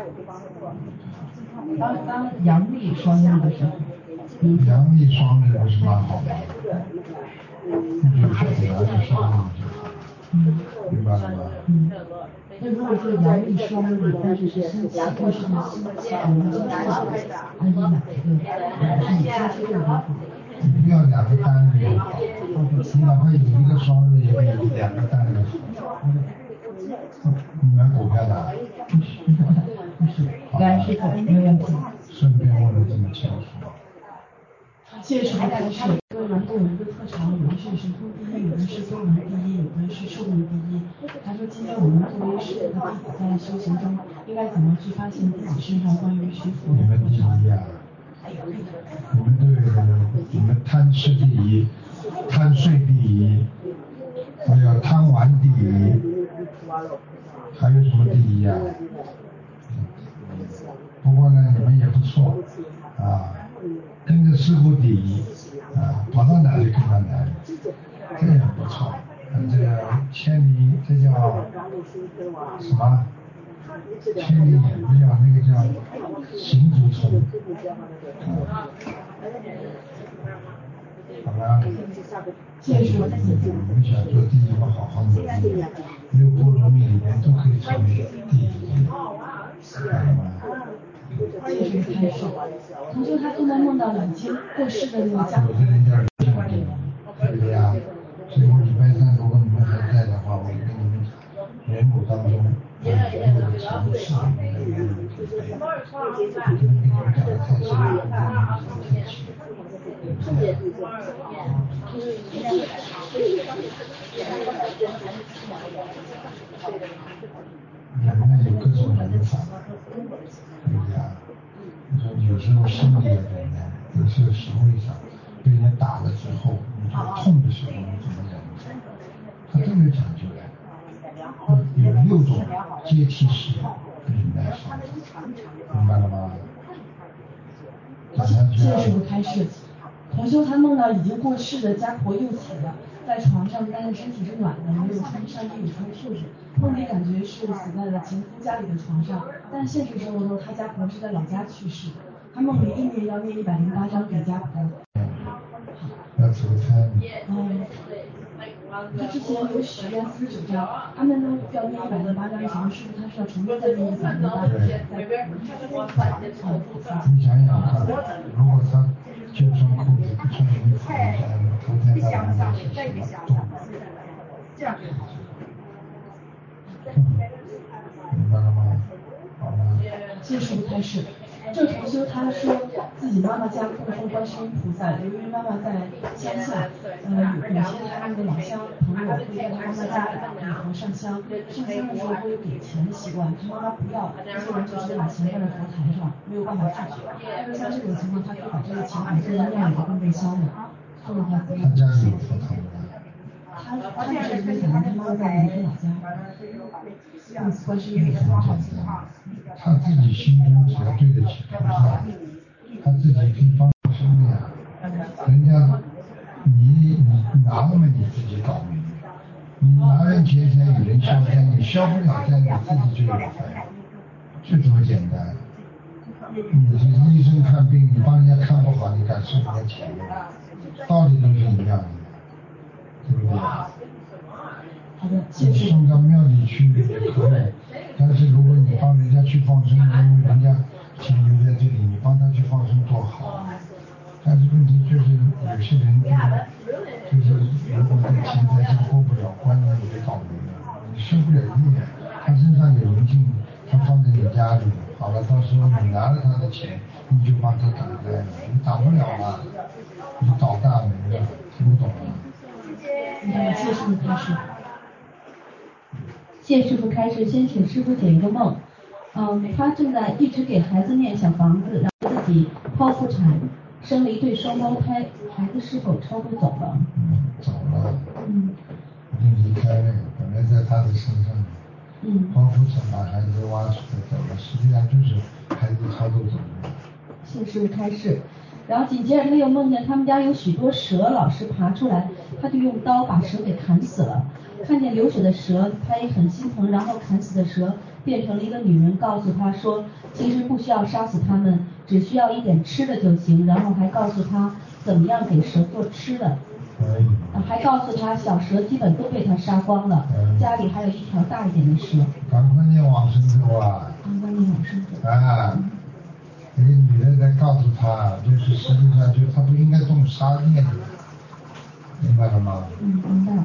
当阳历双日的时候， 阳历双日不是蛮好的？那就选阳历双日就好，明白了吗？ 那如果说阳历双日，但是是星期，又是个星期，我们星期几，那以哪一个？是以星期六为好。 不要2个单日就好，你哪怕有一个双日，也比2个单日好。你买股票的？ 师傅，没有问题。 顺便问了这么清楚。 谢谢师傅开示。各位员工有一个特长，有的是神通第一，有的是中文第一，有的是寿命第一。他说今天我们作为师傅的弟子在修行中，应该怎么去发现自己身上关于学佛的特长？ 你们都有，你们贪吃第一，贪睡第一，还有贪玩第一，还有什么第一啊？不过呢，你们也不错啊，跟着师傅第一啊，跑到哪里跟到哪里，这也不错。这个千里，这叫什么？千里眼不叫那个叫行足虫。好了， 谢谢师傅。 我们想做第一，我好好努力，六波罗蜜里面都可以成为第一，知道吗？ 谢谢师傅开示。同学他做梦梦到已经过世的那个家有的人叫灵性第一，对不对呀？所以我礼拜三如果你们还在的话，我跟你们讲，人母当中有6个层次，你们要有准备。我不能跟你们讲的太深，我跟你们讲进去，对不对？人呢有各种人法，对不对呀？你说有时候心里的人呢，有时候行为上被人打了之后，你就痛的时候你怎么忍？他都有讲究的。有6种阶梯式忍耐法，明白了吗？讲下去啊。 谢谢师傅开示。同修他梦到已经过世的家婆又起了，在床上，但是身体是暖的，没有穿上衣服穿裤子。梦里感觉是死在了前夫家里的床上，但现实生活中他家婆是在老家去世的。他梦里意念要念108章给家婆。 要投胎。 他之前有许愿49章，他们呢要念108章，请问师傅他是要重新再念108章， 你想想看，如果他就穿裤子不穿衣服，投胎到人间是什么动物？明白了吗？好了。 谢谢师傅开示。这同修他说自己妈妈家供奉观世音菩萨，由于妈妈在乡下，有些他们的老乡朋友会在他妈妈家给佛上香，上香的时候会有给钱的习惯，他妈妈不要，这些人就直接把钱放在佛台上，没有办法拒绝。但是像这种情况，他可以把这个钱给这人庙里的供奉香的，这种话。 他家里有佛堂吗？ 他是可以可能他妈妈在离开老家，观世音菩萨。 他自己心中只要对得起菩萨，他自己可以帮生的呀。人家你拿了嘛你自己搞明白，你拿人钱财与人消灾，你消不了灾你自己就有灾，就这么简单。你是医生看病，你帮人家看不好，你敢收人家钱吗？道理都是一样的，对不对？ 好的，谢谢。 送到庙里去也可以，但是如果你帮人家去放生，因为人家钱留在这里，你帮他去放生多好。但是问题就是有些人就是如果在钱财上过不了关，你就倒霉了，你受不了业，他身上有灵性，他放在你家里，好了，到时候你拿了他的钱，你就帮他挡灾了，你挡不了了，你倒大霉了，听不懂吗？ 谢谢师傅开示。 谢师傅开示，先请师傅解一个梦。他正在一直给孩子念小房子，然后自己剖腹产，生了一对双胞胎，孩子是否超度走了？ 走了。已经离开了，本来在他的身上。剖腹产把孩子挖出来走了，实际上就是孩子超度走了。 谢师傅开示。然后紧接着他又梦见他们家有许多蛇老是爬出来，他就用刀把蛇给砍死了。看见流血的蛇，他也很心疼，然后砍死的蛇变成了一个女人，告诉他说其实不需要杀死他们，只需要一点吃的就行，然后还告诉他怎么样给蛇做吃的。还告诉他小蛇基本都被他杀光了，家里还有一条大一点的蛇。 赶快念往生咒啊！ 赶快念往生咒。 那个女的在告诉他，就是实际上就他不应该动杀念的，明白了吗？ 明白了。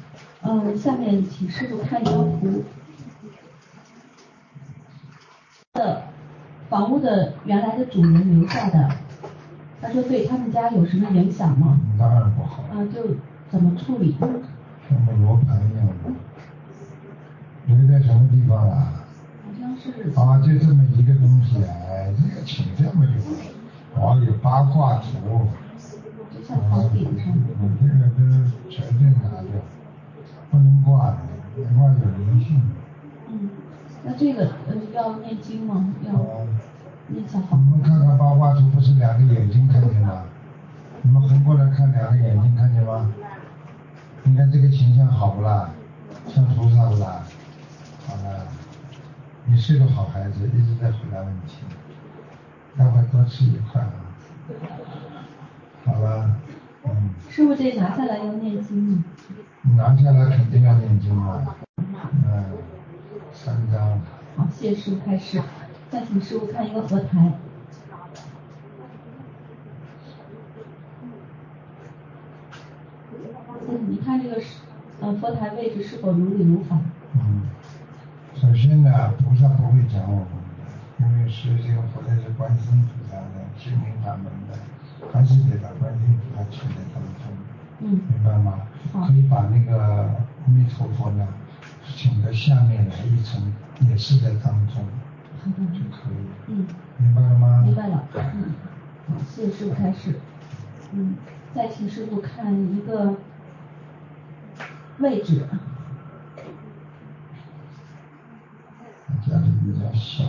下面请师傅看一张图。 房屋的原来的主人留下的，他说对他们家有什么影响吗？ 当然不好。 就怎么处理？ 像个罗盘一样的，留在什么地方了？ 好像是。 就这么一个东西这个请这么就好。有八卦图。 就像头顶上。 这个就是绝对拿掉，不能挂的，挂有灵性。 那这个要念经吗？要念小房。 你们看看八卦图，不是两个眼睛看见吗？你们横过来看两个眼睛看见吗？你看这个形象好不啦？像菩萨不啦？好了，你是个好孩子，一直在回答问题，待会多吃一块啊。好了， 师傅，这拿下来要念经吗？ 拿下来肯定要念经啊。3张。 好，谢谢师傅开始。再请师傅看一个佛台。你看这个佛台位置是否如理如法？ 首先呢，菩萨不会讲我们的，因为是这个佛台是观世音菩萨的心灵法门的，还是得把观世音菩萨请在当中。明白吗？可以把那个阿弥陀佛呢请到下面来一层，也是在当中，就可以。明白了吗？ 明白了。好，谢谢师傅开始。再请师傅看一个位置。 家里比较小，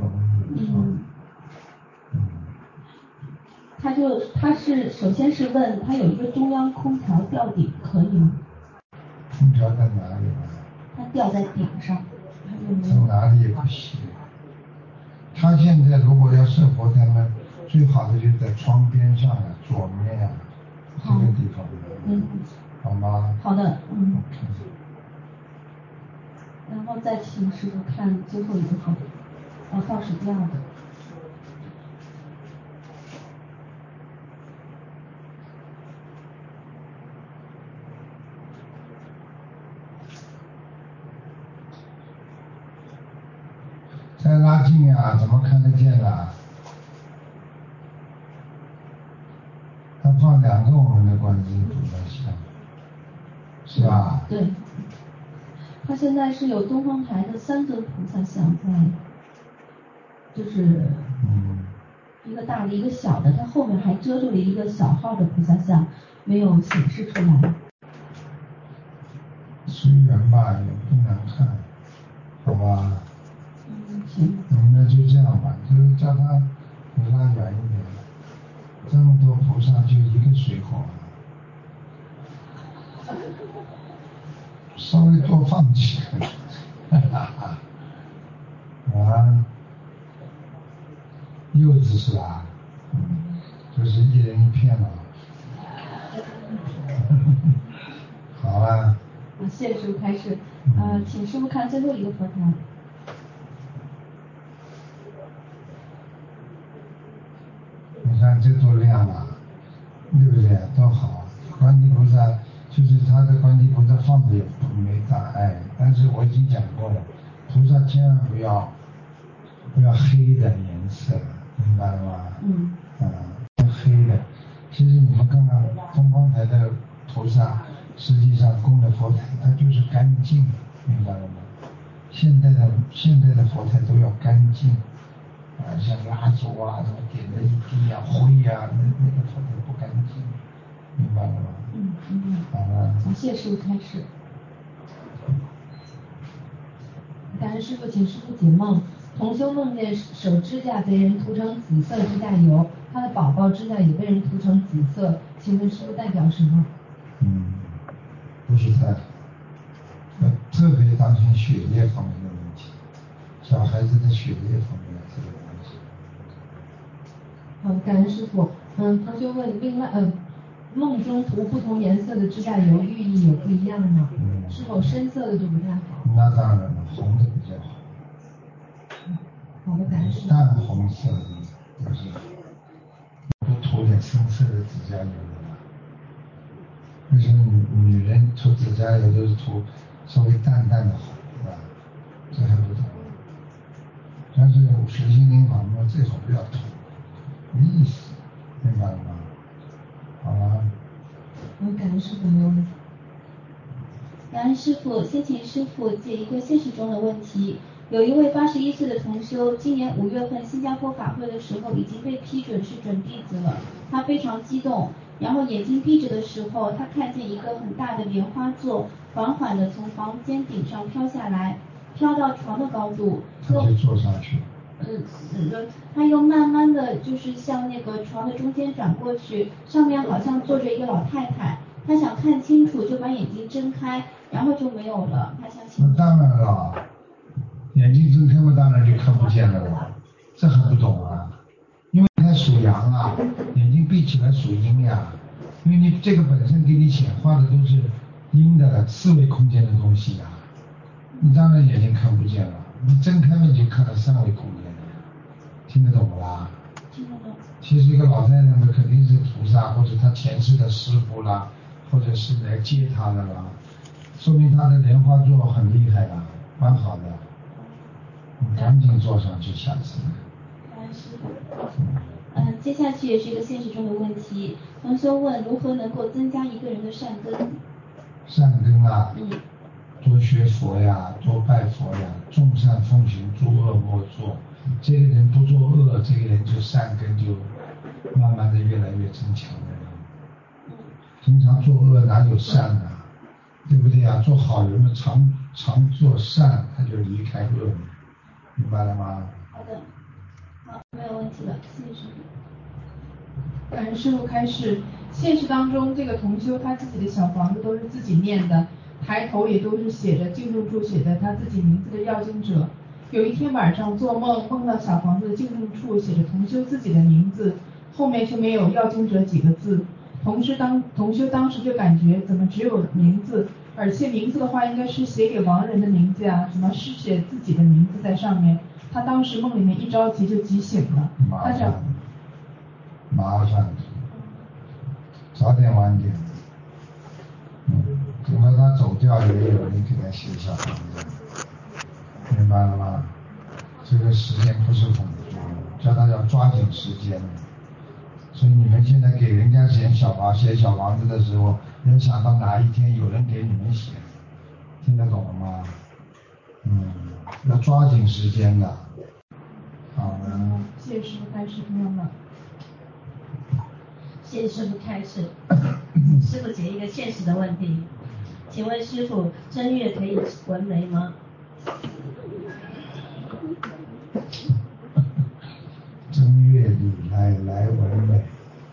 他是首先是问他有一个中央空调吊顶可以吗？ 空调在哪里呢？ 它吊在顶上。 在哪里也不行。他现在如果要设佛台呢，最好的就是在窗边上左面这个地方。好吗？ 好的。然后再请师傅看最后一个佛台，倒数第2个。 再拉近怎么看得见啦？他放2个我们的观世音菩萨像，是吧？ 对。他现在是有东方台的3尊菩萨像在，就是一个大的一个小的，它后面还遮住了一个小号的菩萨像，没有显示出来。 随缘吧，也不难看，好吧？ 行。 那就这样吧，就是叫他拉远一点，这么多菩萨就一个水火，稍微多放几个。柚子是吧？就是一人一片了。好啊。 谢谢师傅开始。请师傅看最后一个佛台。 你看这多亮啊，对不对？多好。观世菩萨就是他的观世菩萨放的也没大碍，但是我已经讲过了，菩萨千万不要黑的颜色，明白了吗？黑的。其实你们看看东方台的菩萨，实际上供的佛台它就是干净，明白了吗？现在的佛台都要干净，像蜡烛什么点的一地灰那个佛台不干净，明白了吗？ 明白。 好了。 从谢师傅开始。感恩师傅，请师傅解梦。同修梦见手指甲被人涂成紫色指甲油，他的宝宝指甲也被人涂成紫色，请问师傅代表什么？ 不是太好，要特别当心血液方面的问题，小孩子的血液方面的这个问题。 好的，感恩师傅。同学问，另外梦中涂不同颜色的指甲油寓意有不一样吗？是否深色的就不太好？ 那当然了，红的比较好。 好的，感恩师傅。 淡红色的就是多涂点深色的指甲油的吧。为什么女人涂指甲油都是涂稍微淡淡的红，是吧？这还不懂。 但是学心灵法门最好不要偷，没意思，明白了吗？好了。 感恩师傅没有问题。 感恩师傅，先请师傅解一个现实中的问题。有一位81岁的同修，今年5月份新加坡法会的时候已经被批准是准弟子了，他非常激动，然后眼睛闭着的时候，他看见一个很大的莲花座缓缓地从房间顶上飘下来，飘到床的高度， 他就坐上去。 他又慢慢的就是向那个床的中间转过去，上面好像坐着一个老太太，他想看清楚就把眼睛睁开，然后就没有了。他想请。 那当然了，眼睛睁开嘛，当然就看不见了了，这还不懂啊？因为它属阳啊，眼睛闭起来属阴呀，因为你这个本身给你显化的都是阴的四维空间的东西呀，你当然眼睛看不见了，你睁开了就看到三维空间了，听得懂不啦？ 听得懂。 其实一个老太太们肯定是菩萨或者他前世的师父啦，或者是来接他的啦，说明他的莲花座很厉害啦，蛮好的。你赶紧坐上去，下次。 感恩师父。接下去也是一个现实中的问题。同修问如何能够增加一个人的善根？ 善根啊，多学佛呀，多拜佛呀，众善奉行，诸恶莫作。这个人不做恶，这个人就善根就慢慢的越来越增强了。平常做恶哪有善呢？对不对啊？做好人们常做善，他就离开恶，明白了吗？ 好的，好，没有问题了，谢谢师父。 感恩师父开示，现实当中这个同修他自己的小房子都是自己念的，抬头也都是写着净重处写的他自己名字的要经者。有一天晚上做梦，梦到小房子的净重处写着同修自己的名字，后面却没有要经者几个字。同修当时就感觉怎么只有名字，而且名字的话应该是写给亡人的名字呀，怎么是写自己的名字在上面？他当时梦里面一着急就急醒了，他想麻烦，早点晚点，等到他走掉也有人给他写小房子，明白了吗？这个时间不是很多，叫他要抓紧时间。所以你们现在给人家写小房子的时候，要想到哪一天有人给你们写，听得懂了吗？要抓紧时间的。好的。 谢谢师父开示，听懂了。 谢谢师父开示。师父解一个现实的问题，请问师父，正月可以纹眉吗？ 正月里来纹眉，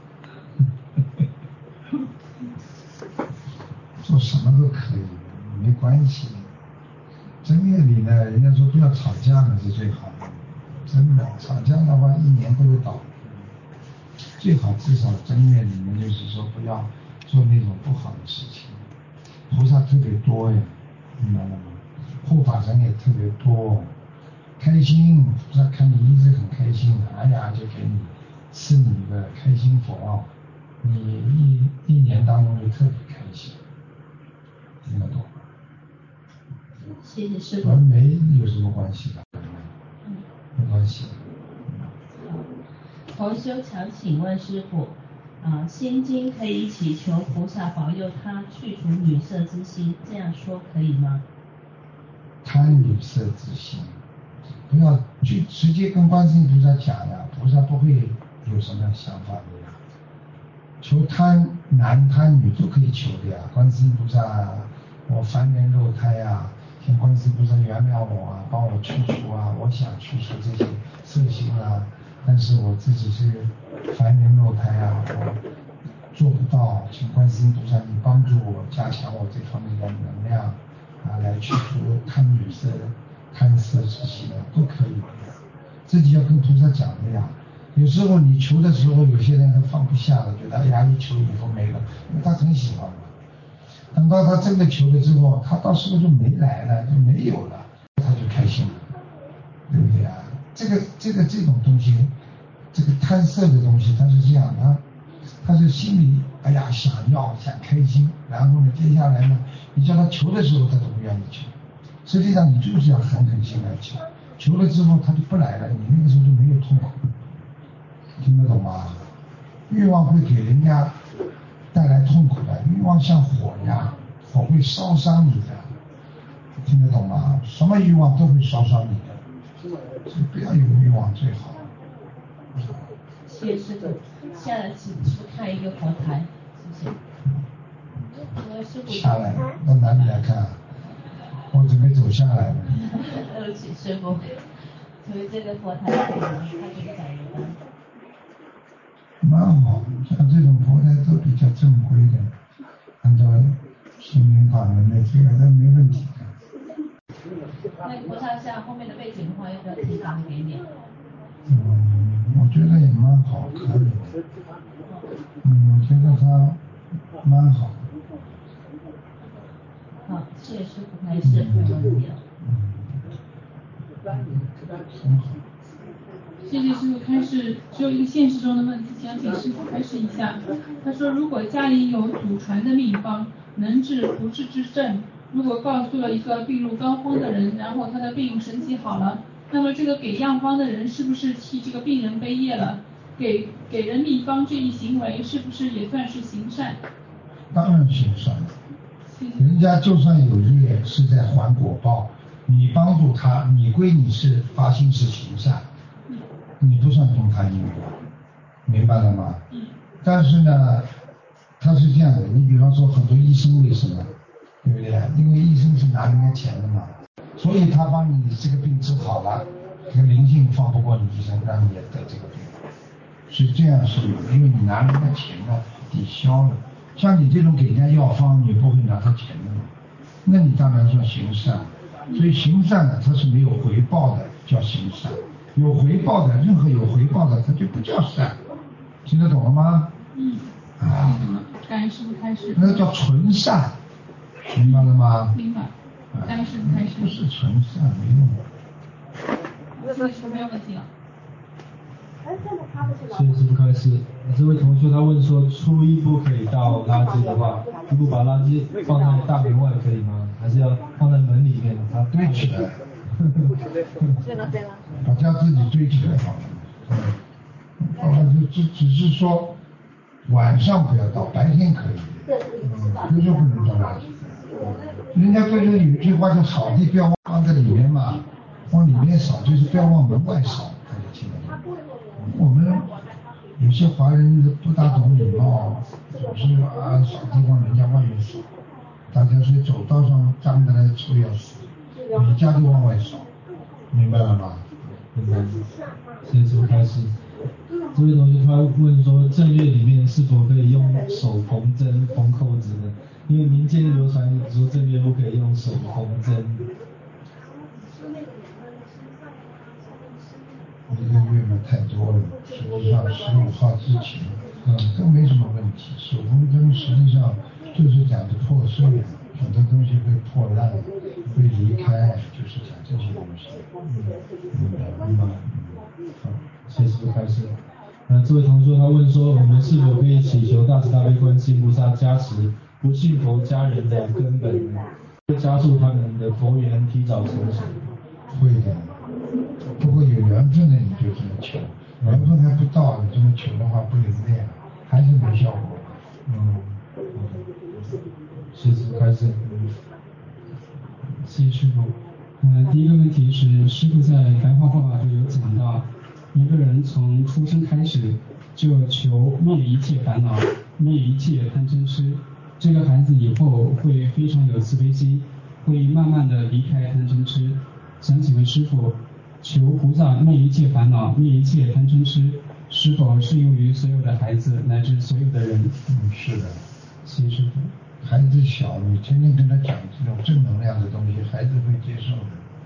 做什么都可以，没关系。正月里呢，人家说不要吵架呢是最好的，真的，吵架的话一年都会倒闭。最好至少正月里面就是说不要做那种不好的事情。菩萨特别多呀，明白了吗？护法神也特别多，开心，菩萨看你一直很开心，哎呀就给你赐你一个开心佛，你一年当中就特别开心，听得懂吗？ 谢谢师父。 纹眉有什么关系的？没关系。 同修想请问师父，心经可以祈求菩萨保佑他去除女色之心，这样说可以吗？ 贪女色之心，不要去直接跟观世音菩萨讲呀，菩萨不会有什么想法的呀。求贪男贪女都可以求的呀，观世音菩萨，我凡人肉胎呀，请观世音菩萨原谅我啊，帮我去除啊，我想去除这些色心啊，但是我自己是凡人肉胎啊，我做不到，请观世音菩萨你帮助我，加强我这方面的能量啊，来去除贪女色、贪色之心都可以的，自己要跟菩萨讲的呀。有时候你求的时候，有些人还放不下了，觉得哎呀一求以后没了，因为他很喜欢嘛。等到他真的求了之后，他到时候就没来了，就没有了，他就开心了，对不对啊？这种东西，这个贪色的东西，它是这样，他是心里哎呀想开心，然后呢，接下来呢，你叫他求的时候，他都不愿意求。实际上你就是要狠狠心来求， 求了之后他就不来了，你那个时候就没有痛苦，听得懂吗？欲望会给人家带来痛苦的，欲望像火一样，火会烧伤你的，听得懂吗？什么欲望都会烧伤你的，所以不要有欲望最好。 谢谢师傅，下来请师傅开一个佛台，谢谢。 下来，到哪里来看？我准备走下来了。 对不起，师傅，所以这个佛台可以吗？他可以讲一段。 蛮好，像这种佛台都比较正规的，按照心灵法门的这个都没问题的。 那菩萨像后面的背景的话，要不要提供给你？ 我觉得也蛮好，可以的。我觉得他蛮好。 好，谢谢师傅开示，没问题了。 很好。 谢谢师傅开示，只有一个现实中的问题，想请师傅开示一下。他说，如果家里有祖传的秘方，能治不治之症，如果告诉了一个病入膏肓的人，然后他的病神奇好了，那么这个给样方的人是不是替这个病人背业了？给人秘方这一行为是不是也算是行善？ 当然行善了，人家就算有业是在还果报，你帮助他，你归你是发心是行善，你不算动他因为，明白了吗？但是呢，他是这样的，你比方说很多医生为什么，对不对？因为医生是拿人家钱的嘛，所以他帮你这个病治好了，这个灵性放不过你一生，让你也得这个病，是这样是有的，因为你拿人家钱呢抵消了。像你这种给人家药方，你不会拿他钱的嘛，那你当然算行善。所以行善呢，它是没有回报的，叫行善；有回报的，任何有回报的，它就不叫善。听得懂了吗？ 感恩师父开示。 那叫纯善，明白了吗？ 明白。感恩师父开示。 不是纯善，没用的。 这个是没有问题了。 谢谢师父开示。这位同学他问说，初一不可以倒垃圾的话，如果把垃圾放在大门外可以吗？还是要放在门里面？他堆起来。把家自己堆起来好了。只是说晚上不要倒，白天可以。就说不能倒垃圾。人家对这有一句话叫扫地不要放在里面嘛，往里面扫，就是不要往门外扫。大家听得懂？我们有些华人不大懂礼貌，总是扫地往人家外面扫，大家是走道上脏的来臭要死，你家就往外扫，明白了吗？ 明白。谢谢师父开示。这位同学他问说，正月里面是否可以用手缝针缝扣子呢？因为民间流传说正月不可以用手缝针。 一个月嘛太多了，实际上15号之前，都没什么问题。手缝针实际上就是讲的破碎，很多东西会破烂，会离开，就是讲这些东西。 好，谢谢师父开示。这位同学他问说，我们是否可以祈求大慈大悲观世音菩萨加持不信佛家人的根本呢？会加速他们的佛缘提早成熟？ 会的。不过有缘分的你就这么求，缘分还不到，你这么求的话不灵验，还是没效果。 谢谢师父开示。谢谢师父。第一个问题是，师父在白话佛法中有讲到，一个人从出生开始就求灭一切烦恼，灭一切贪嗔痴，这个孩子以后会非常有慈悲心，会慢慢的离开贪嗔痴。想请问师父，求菩萨灭一切烦恼，灭一切贪嗔痴，是否适用于所有的孩子乃至所有的人？ 是的。 谢谢师父。 孩子小，你天天跟他讲这种正能量的东西，孩子会接受的。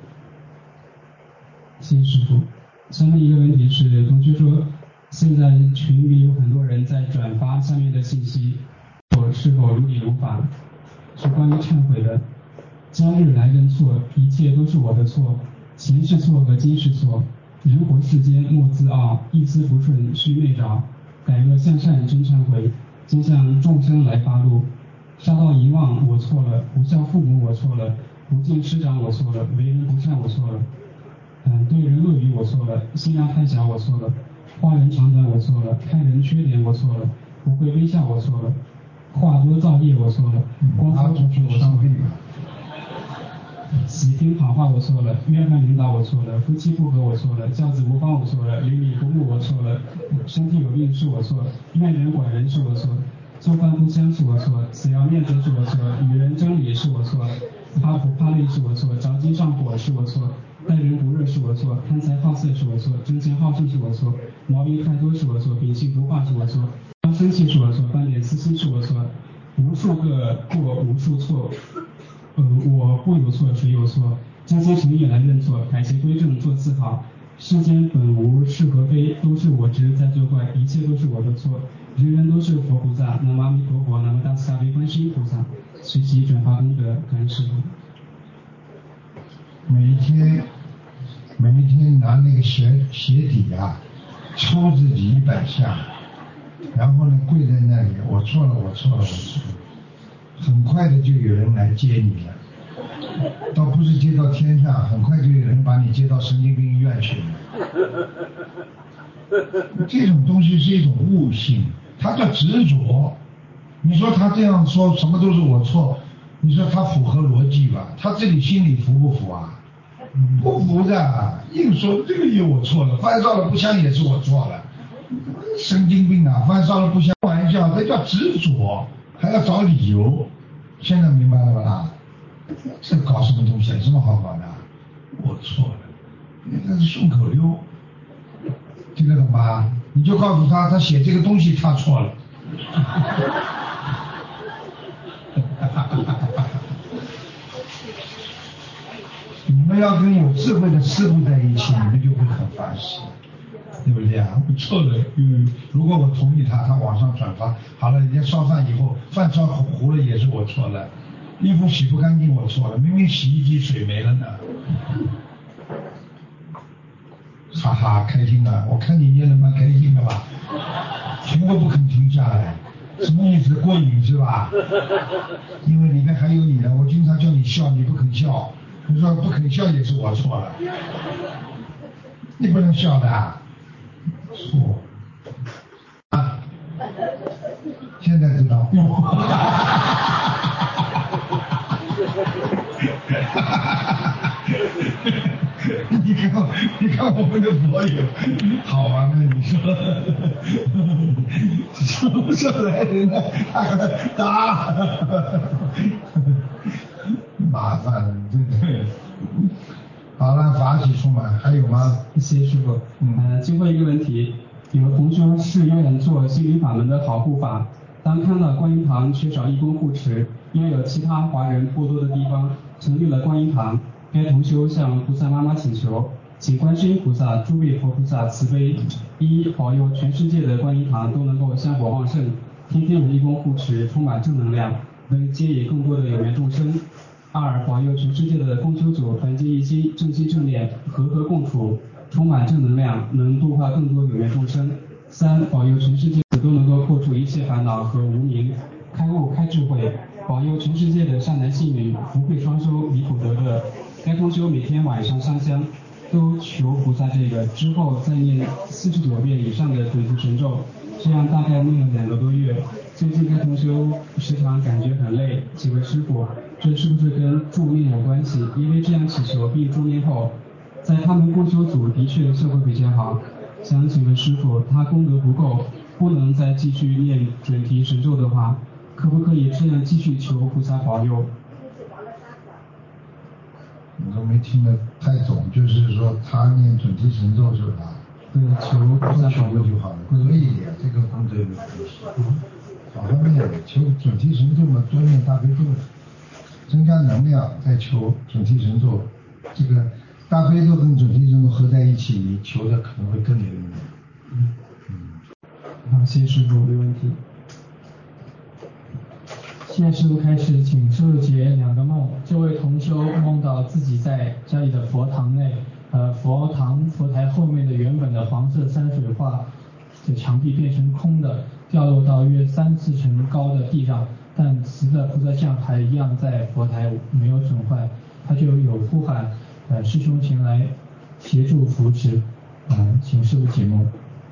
谢谢师父。下面一个问题是，同学说现在群里有很多人在转发下面的信息，我是否如理如法？是关于忏悔的。今日来认错，一切都是我的错，前世错和今世错。人活世间莫自傲，一丝不顺须内找，改恶向善真忏悔，今向众生来发怒。杀盗淫妄我错了，不孝父母我错了，不敬师长我错了，为人不善我错了。 对人落语我错了，心量太小我错了，话人长短我错了，看人缺点我错了，不会微笑我错了，话多造业我错了，光说不是我错了，喜听好话我错了，约翰领导我错了，夫妻不和我错了，教子无方我错了，邻里不睦我错了，身体有病是我错，怨人管人是我错，做饭不香是我错，死要面子是我错，与人争理是我错，怕苦怕累是我错，着急上火是我错，待人不热是我错，贪财好色是我错，争强好胜是我错，毛病太多是我错，秉性不化是我错，生气是我错，犯点私心是我错，无数个过无数错，我不有错谁有错，真心诚意来认错，改邪归正做自好，世间本无是和非，都是我执在作怪，一切都是我的错，人人都是佛菩萨，南无阿弥陀佛，南无大慈大悲观世音菩萨，随喜转发功德，感恩师父。 每一天拿那个鞋底啊，抽自己100下，然后呢跪在那里，我错了，很快的就有人来接你了，倒不是接到天上，很快就有人把你接到神经病医院去了。这种东西是一种悟性，它叫执着。你说他这样说什么都是我错，你说他符合逻辑吧？他自己心里服不服啊？不服的，硬说这个也我错了，饭烧了不香也是我错了，神经病啊！饭烧了不香，玩笑，这叫执着，还要找理由。现在明白了吧啦？这搞什么东西？有什么好搞的？我错了，那是顺口溜，听得懂吧？你就告诉他，他写这个东西他错了。你们要跟有智慧的师父在一起，你们就会很欢喜，对不对啊？我错了，如果我同意他往上转发，好了，人家烧饭以后，饭烧糊了也是我错了，衣服洗不干净我错了，明明洗衣机水没了呢，哈哈，开心了，我看你念得蛮开心的吧，停都不肯停下来，什么意思？过瘾是吧？因为里面还有你呢，我经常叫你笑，你不肯笑。你说不肯笑也是我错了，你不能笑的啊，错啊！现在知道，你看我们的佛友好玩吗？你说说来人呢？打，麻烦了，真的。好了，法喜充满，还有吗？ 谢谢师傅。最后一个问题，有同修誓愿做心灵法门的好护法，当看到观音堂缺少义工护持，因为有其他华人过多的地方成立了观音堂，该同修向菩萨妈妈请求，请观世音菩萨、诸位佛菩萨慈悲，一保佑全世界的观音堂都能够香火旺盛，天天有义工护持，充满正能量，能接引更多的有缘众生。二，保佑全世界的共修组团结一心，正心正念，和和共处，充满正能量，能度化更多有缘众生。三，保佑全世界都能够破除一切烦恼和无明，开悟开智慧，保佑全世界的善男信女福慧双收，离苦得乐。该同修每天晚上上香都求菩萨这个，之后再念49遍以上的准提神咒，这样大概念了2个多月。最近该同修时常感觉很累，请问师父，这是不是跟助念有关系？因为这样祈求并助念后，在他们共修组的确效果比较好。想请问师父，他功德不够，不能再继续念准提神咒的话，可不可以这样继续求菩萨保佑？ 我都没听得太懂，就是说他念准提神咒是吧？ 对，求菩萨保佑就好了，可以的，这个功德有关系。好好念，求准提神咒嘛，多念大悲咒，增加能量，再求准提神咒。这个大悲咒跟准提神咒合在一起，你求的可能会更有力量。 好，谢谢师傅，没问题。现在师傅开始，请师傅解2个梦。这位同修梦到自己在家里的佛堂内，佛台后面的原本的黄色山水画的墙壁变成空的，掉落到约3-4层高的地上，但瓷的菩萨像还一样在佛台没有损坏。他就有呼喊师兄前来协助扶持，请师父解梦。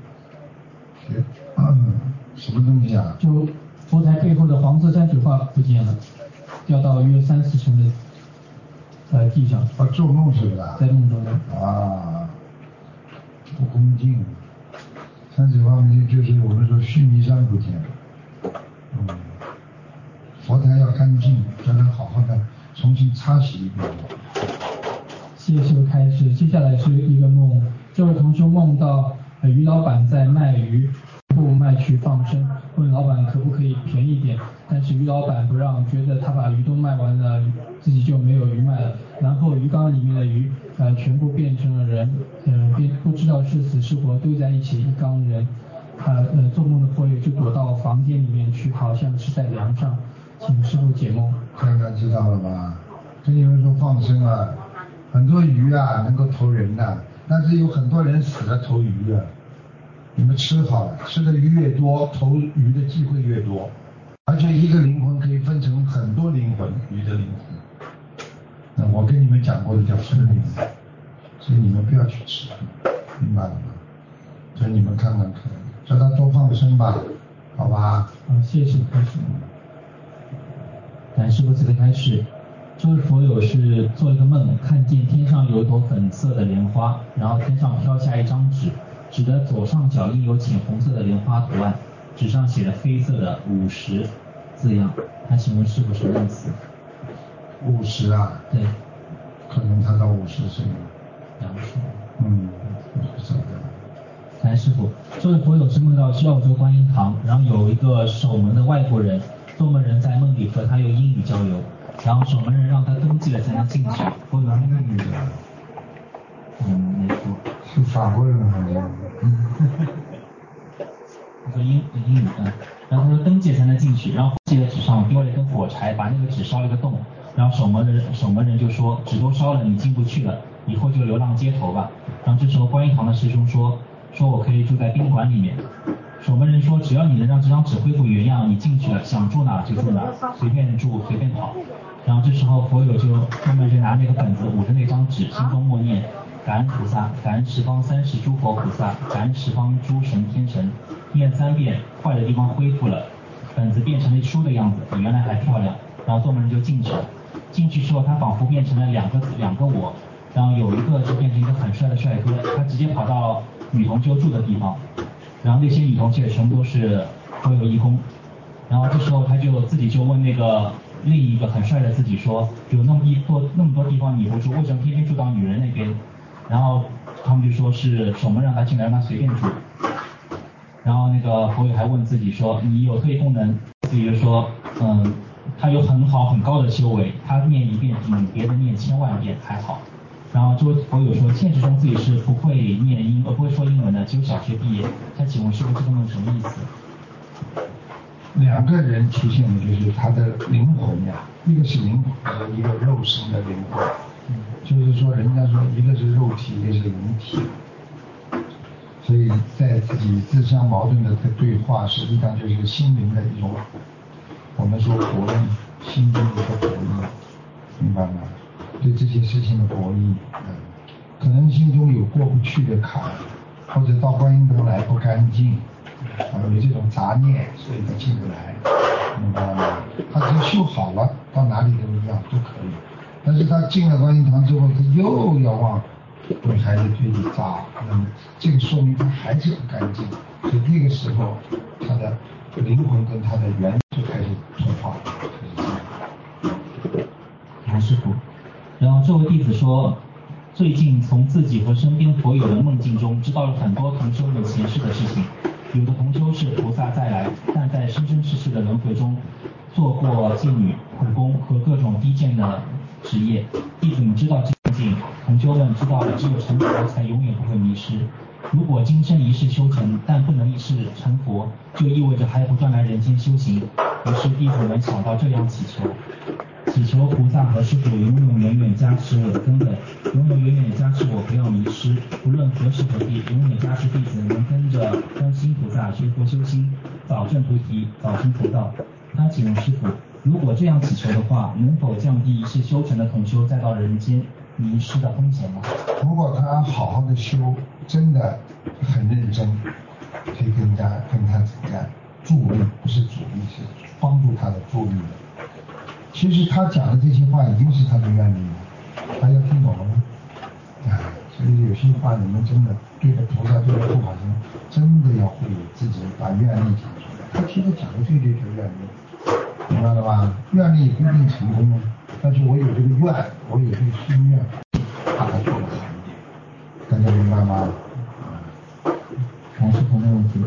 什么东西啊？ 就佛台背后的黄色山水画不见了，掉到约3-4层的地上。 做梦是不是？ 在梦中的。 不恭敬。山水画就是我们说须弥山不见了。佛台要干净，叫他好好的重新擦洗一遍。 谢谢师父开示。接下来是一个梦，这位同修梦到于老板在卖鱼，不卖去放生，问老板可不可以便宜点，但是于老板不让，觉得他把鱼都卖完了，自己就没有鱼卖了。然后鱼缸里面的鱼全部变成了人，不知道是死是活，堆在一起一缸人。做梦的佛友就躲到房间里面去，好像是在梁上，请师父解梦。 大家知道了吧？跟你们说放生啊，很多鱼啊能够投人的，但是有很多人死了投鱼啊。你们吃好了，吃的鱼越多，投鱼的机会越多，而且一个灵魂可以分成很多灵魂，鱼的灵魂。我跟你们讲过的叫分灵，所以你们不要去吃，明白了吗？所以你们看看可以，叫他多放生吧，好吧？ 谢谢开始。 感谢师父慈悲开示。这位佛友是做了一个梦，看见天上有一朵粉色的莲花，然后天上飘下一张纸，纸的左上角印有浅红色的莲花图案，纸上写了黑色的50字样。他请问师父什么意思 ？50啊？ 对。 可能他到50岁了。 2岁。 不晓得。 感谢师父。这位佛友是梦到去澳洲观音堂，然后有一个守门的外国人，做梦人在梦里和他用英语交流，然后守门人让他登记了才能进去。 男的女的？ 没说。 是法国人还是？ 他说英语然后他说登记才能进去，然后记的纸上丢了一根火柴，把那个纸烧了个洞，然后守门人就说纸都烧了，你进不去了，以后就流浪街头吧。然后这时候观音堂的师兄说我可以住在宾馆里面。守门人说只要你能让这张纸恢复原样，你进去了，想住哪就住哪，随便住随便跑。然后这时候佛友守门人拿那个本子捂着那张纸，心中默念感恩菩萨，感恩十方30诸佛菩萨，感恩十方诸神天神，念3遍，坏的地方恢复了，本子变成了书的样子，比原来还漂亮。然后做门人就进去了。进去之后他仿佛变成了两个我，然后有一个就变成一个很帅的帅哥，他直接跑到女同修住的地方，然后那些女同修也全部都是佛友义工。然后这时候他自己就问那个另一个很帅的自己说，有那么多地方你不住，为什么偏偏住到女人那边？然后他们就说是守门让他进来，让他随便住。然后那个佛友还问自己说，你有特异功能？自己就说他有很高的修为，他念1遍比别人念1000万遍还好。然后这位佛友说，现实中自己是不会不会说英文的，只有小学毕业。他请问师父这个梦什么意思 ？2个人出现的就是他的灵魂呀，一个是灵魂和一个肉身的灵魂。就是说人家说一个是肉体，一个是灵体。所以在自己自相矛盾的对话，实际上就是心灵的一种，我们说博弈，心中的一个博弈，明白吗？对这些事情的博弈，可能心中有过不去的坎，或者到观音堂来不干净，有这种杂念，所以他进不来，明白吗？他只要修好了，到哪里都一样都可以。但是他进了观音堂之后，他又要往女孩子堆里扎，那么这个说明他还是不干净，所以那个时候他的灵魂跟他的缘就开始脱化， 感恩师父。然后这位弟子说，最近从自己和身边佛友的梦境中知道了很多同修们前世的事情。有的同修是菩萨再来，但在生生世世的轮回中做过妓女、苦工和各种低贱的职业。弟子们知道这梦境，同修们知道了，只有成佛才永远不会迷失。如果今生一世修成，但不能一世成佛，就意味着还不断来人间修行。于是弟子们想到这样祈求菩萨和师父永永远远加持我的根本，永永远远加持我不要迷失，不论何时何地，永远加持弟子能跟着观世音菩萨学佛修心，早证菩提，早生佛道。他请问师父，如果这样祈求的话，能否降低一世修成的同修再到人间迷失的风险吗？ 如果他好好的修，真的很认真，可以跟他怎样助力，不是阻力，是帮助他的助力的。其实他讲的这些话已经是他的愿力了，他要听懂了吗？所以有些话你们真的对着菩萨对着护法神，真的要会自己把愿力讲出来。他其实讲的对就是愿力，明白了吧？愿力不一定成功，但是我有这个愿，我有这个心愿，把它做得好一点，大家明白吗？ 还是同样问题。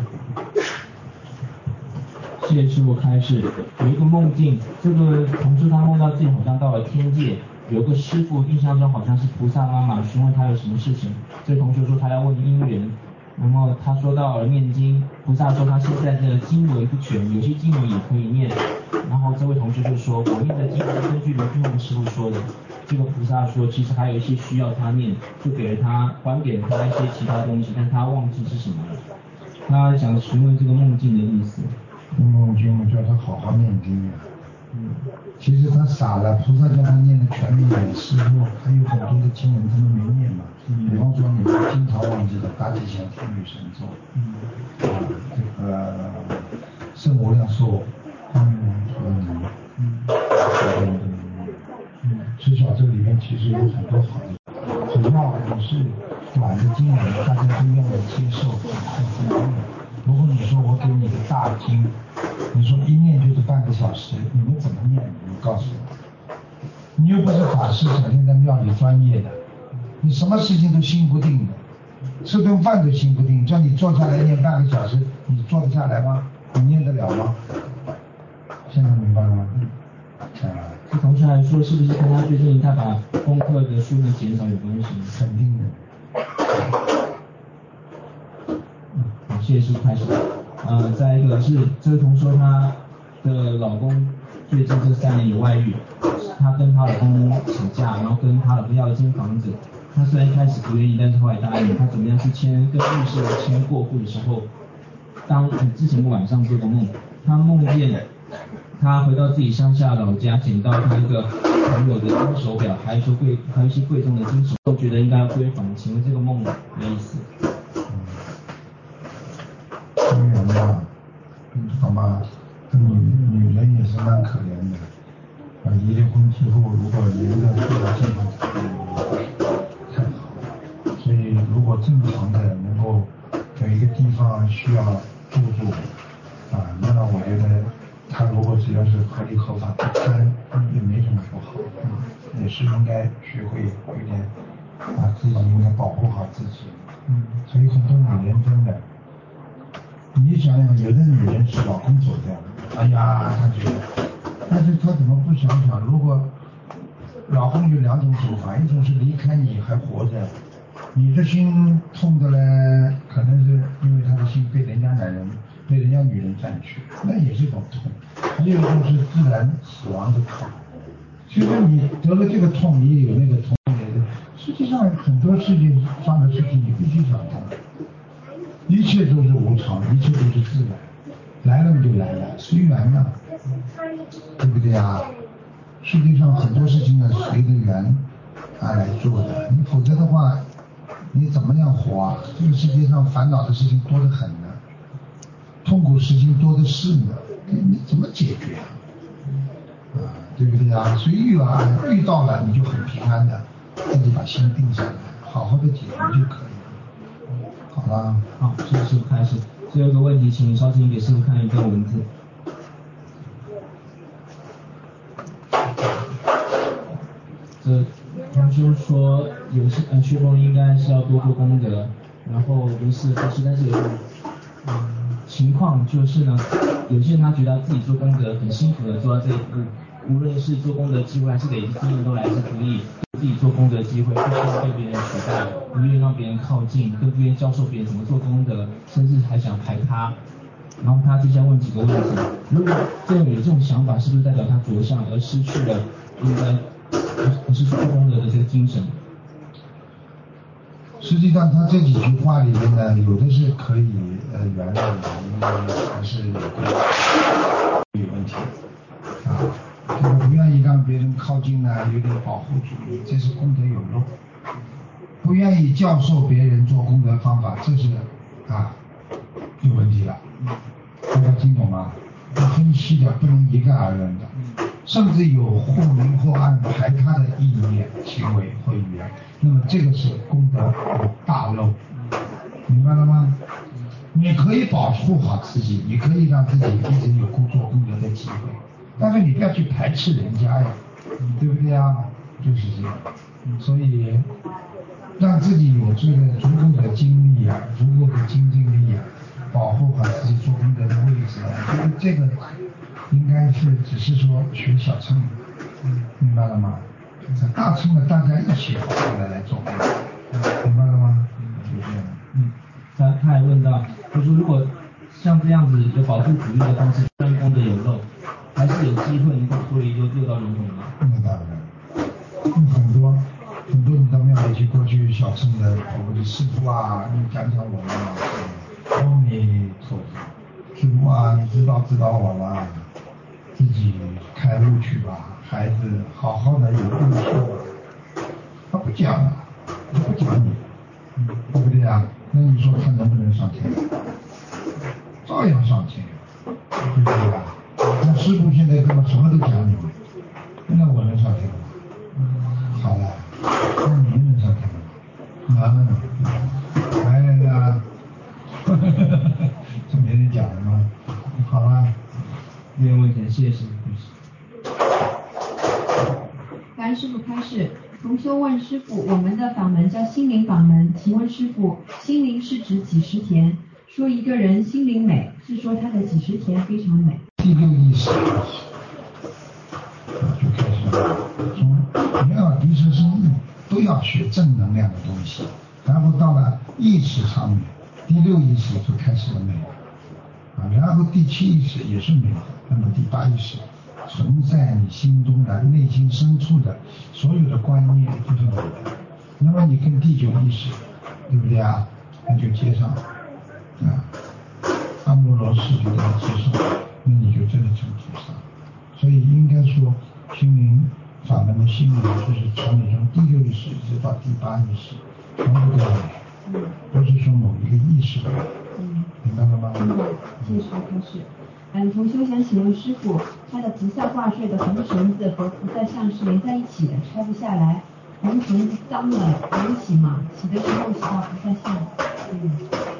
谢谢师父开示，有一个梦境，这个同修他梦到自己好像到了天界，有个师父印象中好像是菩萨妈妈询问他有什么事情，这个同修说他要问因缘，然后他说到了念经，菩萨说他现在的经文不全，有些经文也可以念，然后这位同修就说我念的经文根据刘金龙师父说的，这个菩萨说其实还有一些需要他念，就给了他还给了他一些其他东西，但他忘记是什么了。他想询问这个梦境的意思。 梦境叫他好好念经啊。其实他傻了，菩萨叫他念的全面点，师父还有很多的经文他们没念嘛。比方说你们经常忘记的大吉祥天女神咒，这个圣无量寿光明和你，至少这里面其实有很多好的，只要你是短的经文，大家都愿意接受，很容易。如果你说我给你个大经，你说一念就是半个小时，你们怎么念？你告诉我，你又不是法师，整天在庙里专业的，你什么事情都心不定的，吃顿饭都心不定，叫你坐下来念半个小时，你坐得下来吗？你念得了吗？现在明白了吗？ 这同学还说是不是跟他最近他把功课的数量减少有关系？ 肯定的。 谢谢师父开始。再一个是这位同学她的老公最近这3年有外遇，她跟她老公请假，然后跟她老公要一间房子，她虽然一开始不愿意，但是后来答应。她怎么样去跟律师签过户的时候，之前的晚上做个梦，她梦见她回到自己乡下老家，捡到她一个朋友的金手表，还有一些贵重的金属，都觉得应该要归还，请问这个梦的意思？ 姻缘嘛，好吗？这女人也是蛮可怜的，离了婚之后，如果连着做到这种程度，太好了。所以如果正常的能够有一个地方需要住，那我觉得他如果只要是合理合法不贪，也没什么不好，也是应该学会有点把自己应该保护好自己。所以很多女人真的。你想想，有的女人是老公走掉了，哎呀，她觉得，但是她怎么不想想，如果老公有2种走法，一种是离开你还活着，你的心痛的嘞，可能是因为他的心被人家女人占据，那也是一种痛；还有一种是自然死亡的痛。其实你得了这个痛，你也有那个痛，实际上很多世界上的事情你必须想通。一切都是无常，一切都是自然，来了就来了，随缘呐，对不对啊？世界上很多事情呢，随着缘来做的，你否则的话，你怎么样活啊？这个世界上烦恼的事情多得很呢，痛苦事情多的是呢，你怎么解决啊？对不对啊？随遇而安，遇到了你就很平安的，自己把心定下来，好好的解决就可以。好了， 好，谢谢师父开始。最后一个问题，请稍请给师父看一段文字。这同修说，有些学佛应该是要多做功德，然后无私付出，但是有种情况就是呢，有些人他觉得自己做功德很辛苦的做到这一步，无论是做功德机会还是累积经验都来自不易。自己做功德机会，不希望被别人取代，不愿意让别人靠近，更不愿意教授别人怎么做功德，甚至还想排他。然后他接下来问几个问题：如果有这种想法，是不是代表他着相而失去了做功德的这个精神？ 实际上，他这几句话里面呢，有的是可以原谅的，因为还是有问题这个不愿意让别人靠近呢，有点保护主义，这是功德有漏。不愿意教授别人做功德方法，这是有问题了。大家听懂吗？要分析的，不能一概而论的。甚至有或明或暗排他的意念、行为或语言，那么这个是功德大漏，明白了吗？你可以保护好自己，你可以让自己一直有做功德的机会，但是你不要去排斥人家呀，对不对呀？就是这样。所以让自己有这个足够的精力啊，足够的精进力啊，保护好自己做功德的位置啊，我觉得这个应该是只是说学小乘，明白了吗？大乘的大家一起好好的来做功德，明白了吗？就这样。 他还问到，就是如果像这样子有保护主义的方式，虽然功德有漏，还是有机会能够脱离六道轮回吗？ 那当然，很多你到庙里去，过去小乘的跑过去，师父啊，你讲讲我们啊，阿弥陀佛，师父啊，你知道我了，自己开悟去吧，孩子好好的有悟处。他不讲了，他不讲你，对不对啊？那你说他能不能上天？照样上天，对不对啊？那师父现在根本什么都讲你们，那我能上天吗？好了，那你能上天吗？来呀，这没人讲了吗？好了， 没有问题，谢谢师父。 感恩师父开示。同修问师父，我们的法门叫心灵法门，请问师父，心灵是指几十田？说一个人心灵美，是说他的几十田非常美。 第六意识就开始了，从没有鼻舌身意都要学正能量的东西，然后到了意识上面，第六意识就开始了美然后第七意识也是美的，那么第八意识存在你心中的内心深处的所有的观念就是美的，那么你跟第九意识，对不对啊？那就接上阿耨罗什就给你接上，那你就真的成菩萨。所以应该说，心灵法门的心灵就是从你从第六意识一直到第八意识，全部都来，不是说某一个意识的，明白了吗？ 谢谢师父开示。同修想请问师父，他的菩萨挂坠的红绳子和菩萨像是连在一起的，拆不下来。红绳子脏了，能洗吗？洗的时候洗到菩萨像。